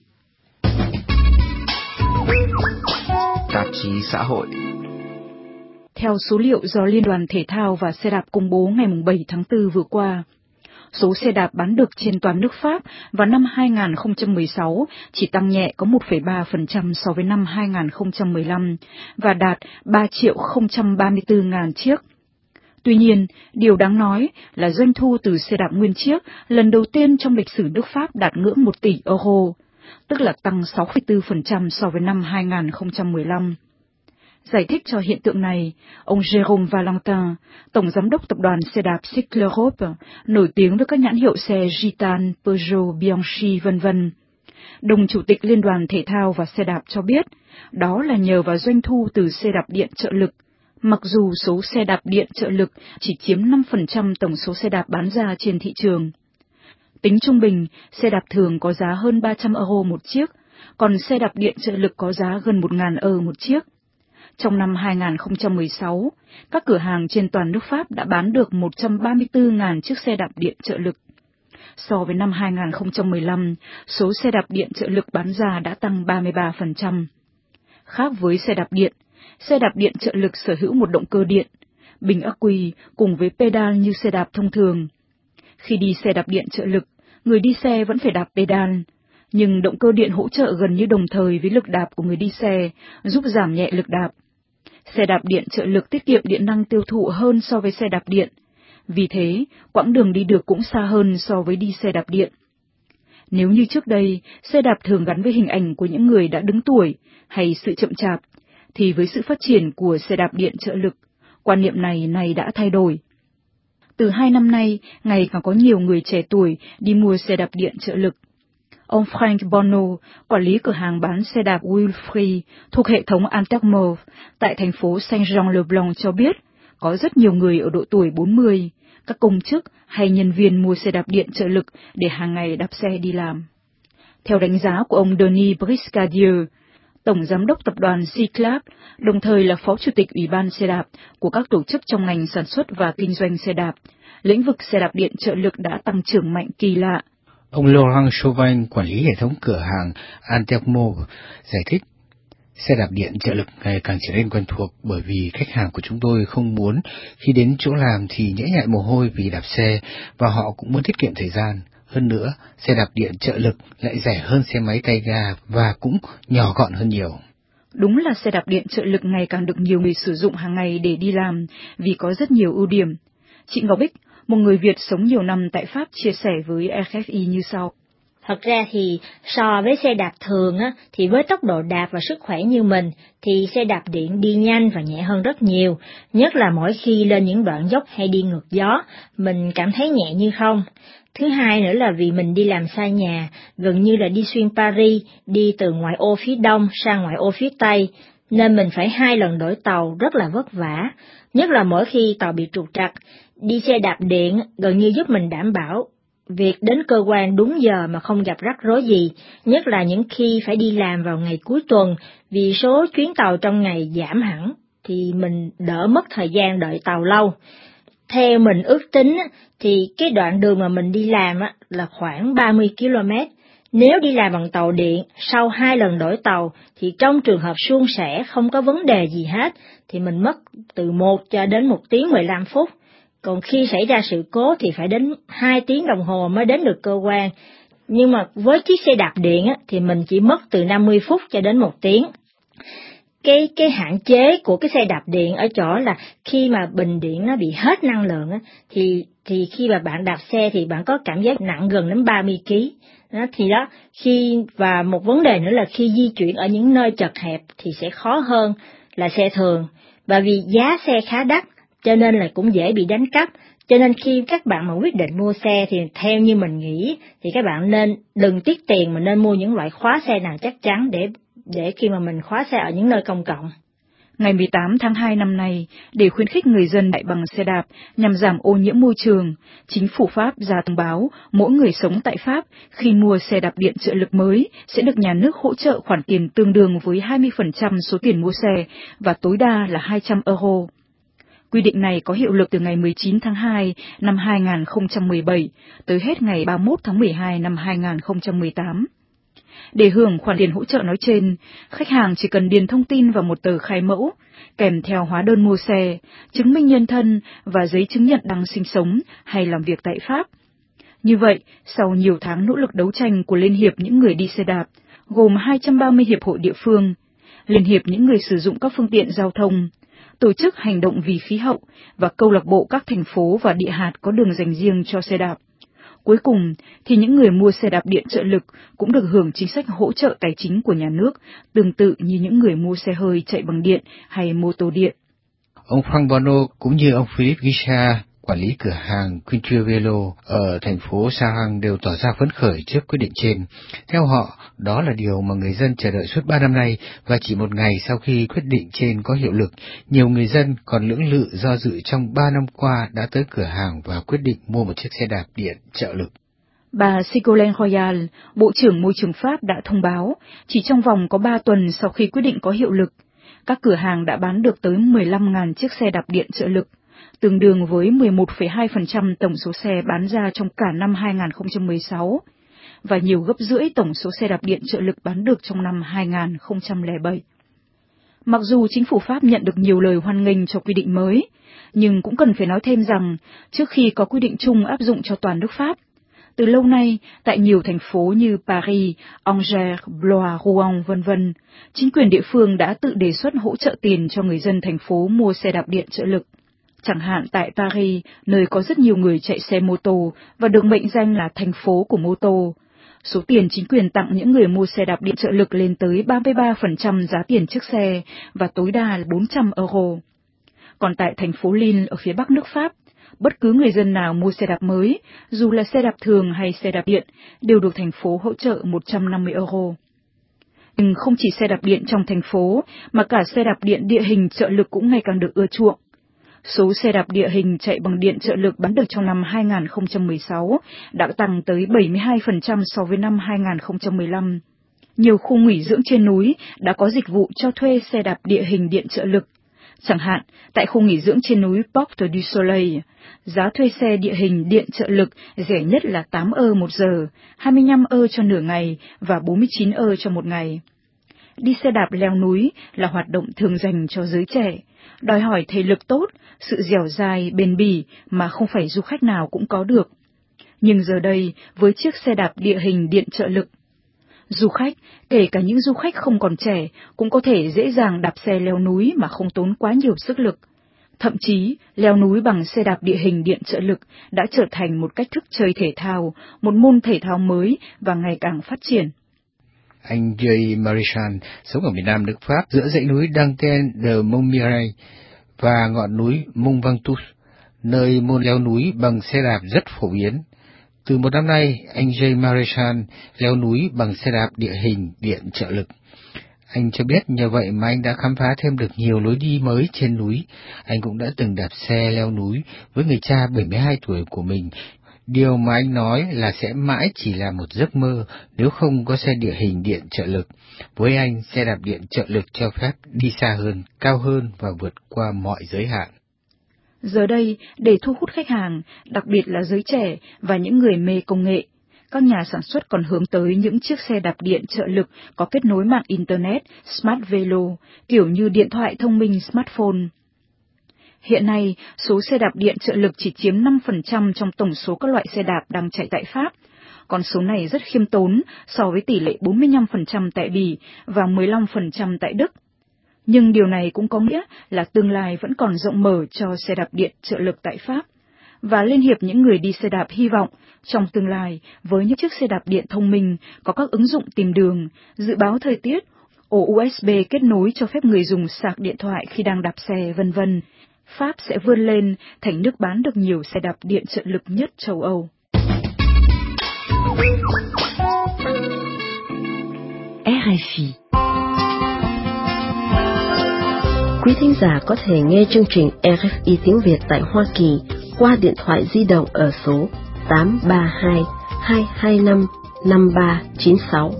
Tạp chí xã hội. Theo số liệu do Liên đoàn Thể thao và Xe đạp công bố ngày bảy tháng tư vừa qua, số xe đạp bán được trên toàn nước Pháp vào năm hai nghìn không trăm mười sáu chỉ tăng nhẹ có một phẩy ba phần trăm so với năm hai nghìn không trăm mười lăm và đạt ba triệu không trăm ba mươi tư ngàn chiếc. Tuy nhiên, điều đáng nói là doanh thu từ xe đạp nguyên chiếc lần đầu tiên trong lịch sử nước Pháp đạt ngưỡng một tỷ euro, tức là tăng sáu phẩy bốn phần trăm so với năm hai nghìn không trăm mười lăm. Giải thích cho hiện tượng này, ông Jérôme Valentin, tổng giám đốc tập đoàn xe đạp Cycle Europe, nổi tiếng với các nhãn hiệu xe Gitane, Peugeot, Bianchi, vân vân. Đồng chủ tịch Liên đoàn Thể thao và Xe đạp cho biết, đó là nhờ vào doanh thu từ xe đạp điện trợ lực, mặc dù số xe đạp điện trợ lực chỉ chiếm năm phần trăm tổng số xe đạp bán ra trên thị trường. Tính trung bình, xe đạp thường có giá hơn ba trăm euro một chiếc, còn xe đạp điện trợ lực có giá gần một nghìn euro một chiếc. Trong năm hai nghìn không trăm mười sáu, các cửa hàng trên toàn nước Pháp đã bán được một trăm ba mươi tư nghìn chiếc xe đạp điện trợ lực. So với năm hai nghìn không trăm mười lăm, số xe đạp điện trợ lực bán ra đã tăng ba mươi ba phần trăm. Khác với xe đạp điện, xe đạp điện trợ lực sở hữu một động cơ điện, bình ắc quy cùng với pedal như xe đạp thông thường. Khi đi xe đạp điện trợ lực, người đi xe vẫn phải đạp pedal, nhưng động cơ điện hỗ trợ gần như đồng thời với lực đạp của người đi xe, giúp giảm nhẹ lực đạp. Xe đạp điện trợ lực tiết kiệm điện năng tiêu thụ hơn so với xe đạp điện, vì thế quãng đường đi được cũng xa hơn so với đi xe đạp điện. Nếu như trước đây, xe đạp thường gắn với hình ảnh của những người đã đứng tuổi hay sự chậm chạp, thì với sự phát triển của xe đạp điện trợ lực, quan niệm này này đã thay đổi. Từ hai năm nay, ngày càng có nhiều người trẻ tuổi đi mua xe đạp điện trợ lực. Ông Frank Bono, quản lý cửa hàng bán xe đạp Wilfrey thuộc hệ thống Intermove tại thành phố Saint-Jean-le-Blanc cho biết, có rất nhiều người ở độ tuổi bốn mươi, các công chức hay nhân viên mua xe đạp điện trợ lực để hàng ngày đạp xe đi làm. Theo đánh giá của ông Denis Briscadier, tổng giám đốc tập đoàn C-Club, đồng thời là phó chủ tịch Ủy ban xe đạp của các tổ chức trong ngành sản xuất và kinh doanh xe đạp, lĩnh vực xe đạp điện trợ lực đã tăng trưởng mạnh kỳ lạ. Ông Laurent Chauvin, quản lý hệ thống cửa hàng Intermove, giải thích, xe đạp điện trợ lực ngày càng trở nên quen thuộc bởi vì khách hàng của chúng tôi không muốn khi đến chỗ làm thì nhễ nhại mồ hôi vì đạp xe, và họ cũng muốn tiết kiệm thời gian. Hơn nữa, xe đạp điện trợ lực lại rẻ hơn xe máy tay ga và cũng nhỏ gọn hơn nhiều. Đúng là xe đạp điện trợ lực ngày càng được nhiều người sử dụng hàng ngày để đi làm vì có rất nhiều ưu điểm. Chị Ngọc Bích, một người Việt sống nhiều năm tại Pháp, chia sẻ với R F I như sau. Thật ra thì so với xe đạp thường á, thì với tốc độ đạp và sức khỏe như mình, thì xe đạp điện đi nhanh và nhẹ hơn rất nhiều, nhất là mỗi khi lên những đoạn dốc hay đi ngược gió, mình cảm thấy nhẹ như không. Thứ hai nữa là vì mình đi làm xa nhà, gần như là đi xuyên Paris, đi từ ngoại ô phía đông sang ngoại ô phía tây, nên mình phải hai lần đổi tàu rất là vất vả, nhất là mỗi khi tàu bị trục trặc. Đi xe đạp điện gần như giúp mình đảm bảo việc đến cơ quan đúng giờ mà không gặp rắc rối gì, nhất là những khi phải đi làm vào ngày cuối tuần, vì số chuyến tàu trong ngày giảm hẳn, thì mình đỡ mất thời gian đợi tàu lâu. Theo mình ước tính, thì cái đoạn đường mà mình đi làm là khoảng ba mươi ki lô mét. Nếu đi làm bằng tàu điện, sau hai lần đổi tàu, thì trong trường hợp suôn sẻ không có vấn đề gì hết, thì mình mất từ một cho đến một tiếng mười lăm phút. Còn khi xảy ra sự cố thì phải đến hai tiếng đồng hồ mới đến được cơ quan. Nhưng mà với chiếc xe đạp điện á, thì mình chỉ mất từ năm mươi phút cho đến một tiếng. Cái cái hạn chế của cái xe đạp điện ở chỗ là khi mà bình điện nó bị hết năng lượng á, thì thì khi mà bạn đạp xe thì bạn có cảm giác nặng gần đến ba mươi ki lô gam. Đó, thì đó, khi và một vấn đề nữa là khi di chuyển ở những nơi chật hẹp thì sẽ khó hơn là xe thường. Và vì giá xe khá đắt, cho nên là cũng dễ bị đánh cắp. Cho nên khi các bạn mà quyết định mua xe thì theo như mình nghĩ thì các bạn nên đừng tiếc tiền mà nên mua những loại khóa xe nào chắc chắn để để khi mà mình khóa xe ở những nơi công cộng. Ngày mười tám tháng hai năm nay, để khuyến khích người dân chạy bằng xe đạp nhằm giảm ô nhiễm môi trường, chính phủ Pháp ra thông báo mỗi người sống tại Pháp khi mua xe đạp điện trợ lực mới sẽ được nhà nước hỗ trợ khoản tiền tương đương với hai mươi phần trăm số tiền mua xe và tối đa là hai trăm euro. Quy định này có hiệu lực từ ngày mười chín tháng hai năm hai nghìn không trăm mười bảy tới hết ngày ba mươi mốt tháng mười hai năm hai nghìn không trăm mười tám. Để hưởng khoản tiền hỗ trợ nói trên, khách hàng chỉ cần điền thông tin vào một tờ khai mẫu, kèm theo hóa đơn mua xe, chứng minh nhân thân và giấy chứng nhận đang sinh sống hay làm việc tại Pháp. Như vậy, sau nhiều tháng nỗ lực đấu tranh của Liên hiệp những người đi xe đạp, gồm hai trăm ba mươi hiệp hội địa phương, Liên hiệp những người sử dụng các phương tiện giao thông, tổ chức hành động vì khí hậu và câu lạc bộ các thành phố và địa hạt có đường dành riêng cho xe đạp, Cuối cùng thì những người mua xe đạp điện trợ lực cũng được hưởng chính sách hỗ trợ tài chính của nhà nước, tương tự như những người mua xe hơi chạy bằng điện hay mô tô điện. Ông Frank Bono cũng như ông Philippe Guichard, quản lý cửa hàng Culture Velo ở thành phố Sarang đều tỏ ra phấn khởi trước quyết định trên. Theo họ, đó là điều mà người dân chờ đợi suốt ba năm nay, và chỉ một ngày sau khi quyết định trên có hiệu lực, nhiều người dân còn lưỡng lự do dự trong ba năm qua đã tới cửa hàng và quyết định mua một chiếc xe đạp điện trợ lực. Bà Ségolène Royal, Bộ trưởng Môi trường Pháp đã thông báo, chỉ trong vòng có ba tuần sau khi quyết định có hiệu lực, các cửa hàng đã bán được tới mười lăm nghìn chiếc xe đạp điện trợ lực, tương đương với mười một phẩy hai phần trăm tổng số xe bán ra trong cả năm hai nghìn không trăm mười sáu, và nhiều gấp rưỡi tổng số xe đạp điện trợ lực bán được trong năm hai nghìn không trăm lẻ bảy. Mặc dù chính phủ Pháp nhận được nhiều lời hoan nghênh cho quy định mới, nhưng cũng cần phải nói thêm rằng, trước khi có quy định chung áp dụng cho toàn nước Pháp, từ lâu nay, tại nhiều thành phố như Paris, Angers, Blois, Rouen, vân vân, chính quyền địa phương đã tự đề xuất hỗ trợ tiền cho người dân thành phố mua xe đạp điện trợ lực. Chẳng hạn tại Paris, nơi có rất nhiều người chạy xe mô tô và được mệnh danh là thành phố của mô tô, số tiền chính quyền tặng những người mua xe đạp điện trợ lực lên tới ba mươi ba phần trăm giá tiền chiếc xe và tối đa là bốn trăm euro. Còn tại thành phố Lille ở phía bắc nước Pháp, bất cứ người dân nào mua xe đạp mới, dù là xe đạp thường hay xe đạp điện, đều được thành phố hỗ trợ một trăm năm mươi euro. Nhưng không chỉ xe đạp điện trong thành phố, mà cả xe đạp điện địa hình trợ lực cũng ngày càng được ưa chuộng. Số xe đạp địa hình chạy bằng điện trợ lực bán được trong năm hai nghìn không trăm mười sáu đã tăng tới bảy mươi hai phần trăm so với năm hai nghìn không trăm mười lăm. Nhiều khu nghỉ dưỡng trên núi đã có dịch vụ cho thuê xe đạp địa hình điện trợ lực. Chẳng hạn, tại khu nghỉ dưỡng trên núi Porte du Soleil, giá thuê xe địa hình điện trợ lực rẻ nhất là tám euro một giờ, hai mươi lăm euro cho nửa ngày và bốn mươi chín euro cho một ngày. Đi xe đạp leo núi là hoạt động thường dành cho giới trẻ, đòi hỏi thể lực tốt, sự dẻo dai, bền bỉ mà không phải du khách nào cũng có được. Nhưng giờ đây, với chiếc xe đạp địa hình điện trợ lực, du khách, kể cả những du khách không còn trẻ, cũng có thể dễ dàng đạp xe leo núi mà không tốn quá nhiều sức lực. Thậm chí, leo núi bằng xe đạp địa hình điện trợ lực đã trở thành một cách thức chơi thể thao, một môn thể thao mới và ngày càng phát triển. Anh Jay Marichan sống ở miền nam nước Pháp giữa dãy núi Danken de Montmirail và ngọn núi Mont Ventoux, nơi môn leo núi bằng xe đạp rất phổ biến. Từ một năm nay, anh Jay Marichan leo núi bằng xe đạp địa hình điện trợ lực. Anh cho biết nhờ vậy mà anh đã khám phá thêm được nhiều lối đi mới trên núi. Anh cũng đã từng đạp xe leo núi với người cha bảy mươi hai tuổi của mình. Điều mà anh nói là sẽ mãi chỉ là một giấc mơ nếu không có xe địa hình điện trợ lực. Với anh, xe đạp điện trợ lực cho phép đi xa hơn, cao hơn và vượt qua mọi giới hạn. Giờ đây, để thu hút khách hàng, đặc biệt là giới trẻ và những người mê công nghệ, các nhà sản xuất còn hướng tới những chiếc xe đạp điện trợ lực có kết nối mạng Internet, Smart Velo, kiểu như điện thoại thông minh smartphone. Hiện nay, số xe đạp điện trợ lực chỉ chiếm năm phần trăm trong tổng số các loại xe đạp đang chạy tại Pháp. Con số này rất khiêm tốn so với tỷ lệ bốn mươi lăm phần trăm tại Bỉ và mười lăm phần trăm tại Đức. Nhưng điều này cũng có nghĩa là tương lai vẫn còn rộng mở cho xe đạp điện trợ lực tại Pháp. Và Liên hiệp những người đi xe đạp hy vọng, trong tương lai, với những chiếc xe đạp điện thông minh có các ứng dụng tìm đường, dự báo thời tiết, ổ u ét bê kết nối cho phép người dùng sạc điện thoại khi đang đạp xe, vân vân, Pháp sẽ vươn lên thành nước bán được nhiều xe đạp điện trợ lực nhất châu Âu. rờ ép i. Quý thính giả có thể nghe chương trình rờ ép i tiếng Việt tại Hoa Kỳ qua điện thoại di động ở số tám ba hai, hai hai năm, năm ba chín sáu.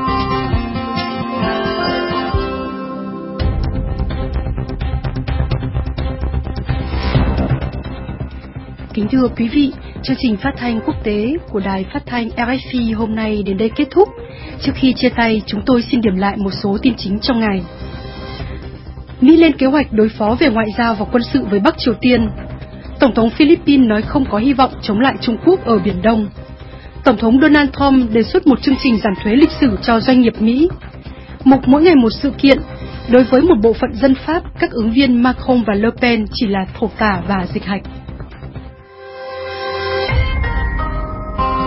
Kính thưa quý vị, chương trình phát thanh quốc tế của Đài Phát thanh rờ ép i hôm nay đến đây kết thúc. Trước khi chia tay, chúng tôi xin điểm lại một số tin chính trong ngày. Mỹ lên kế hoạch đối phó về ngoại giao và quân sự với Bắc Triều Tiên. Tổng thống Philippines nói không có hy vọng chống lại Trung Quốc ở Biển Đông. Tổng thống Donald Trump đề xuất một chương trình giảm thuế lịch sử cho doanh nghiệp Mỹ. Mục mỗi ngày một sự kiện. Đối với một bộ phận dân Pháp, các ứng viên Macron và Le Pen chỉ là thổ tả và dịch hạch.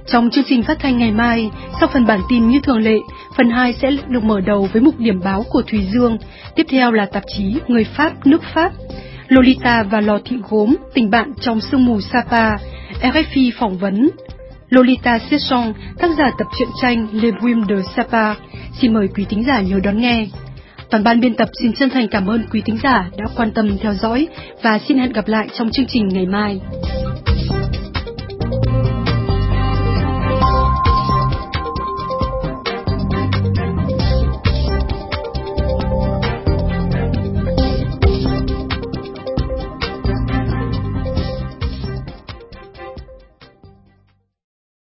Trong chương trình phát thanh ngày mai, sau phần bản tin như thường lệ, phần hai sẽ được mở đầu với mục điểm báo của Thùy Dương, tiếp theo là tạp chí Người Pháp, nước Pháp, Lolita và lò thị gốm, tình bạn trong sương mù Sapa, rờ ép i phỏng vấn, Lolita Sesson, tác giả tập truyện tranh Les Brumes de Sapa. Xin mời quý thính giả nhớ đón nghe. Toàn ban biên tập xin chân thành cảm ơn quý thính giả đã quan tâm theo dõi và xin hẹn gặp lại trong chương trình ngày mai.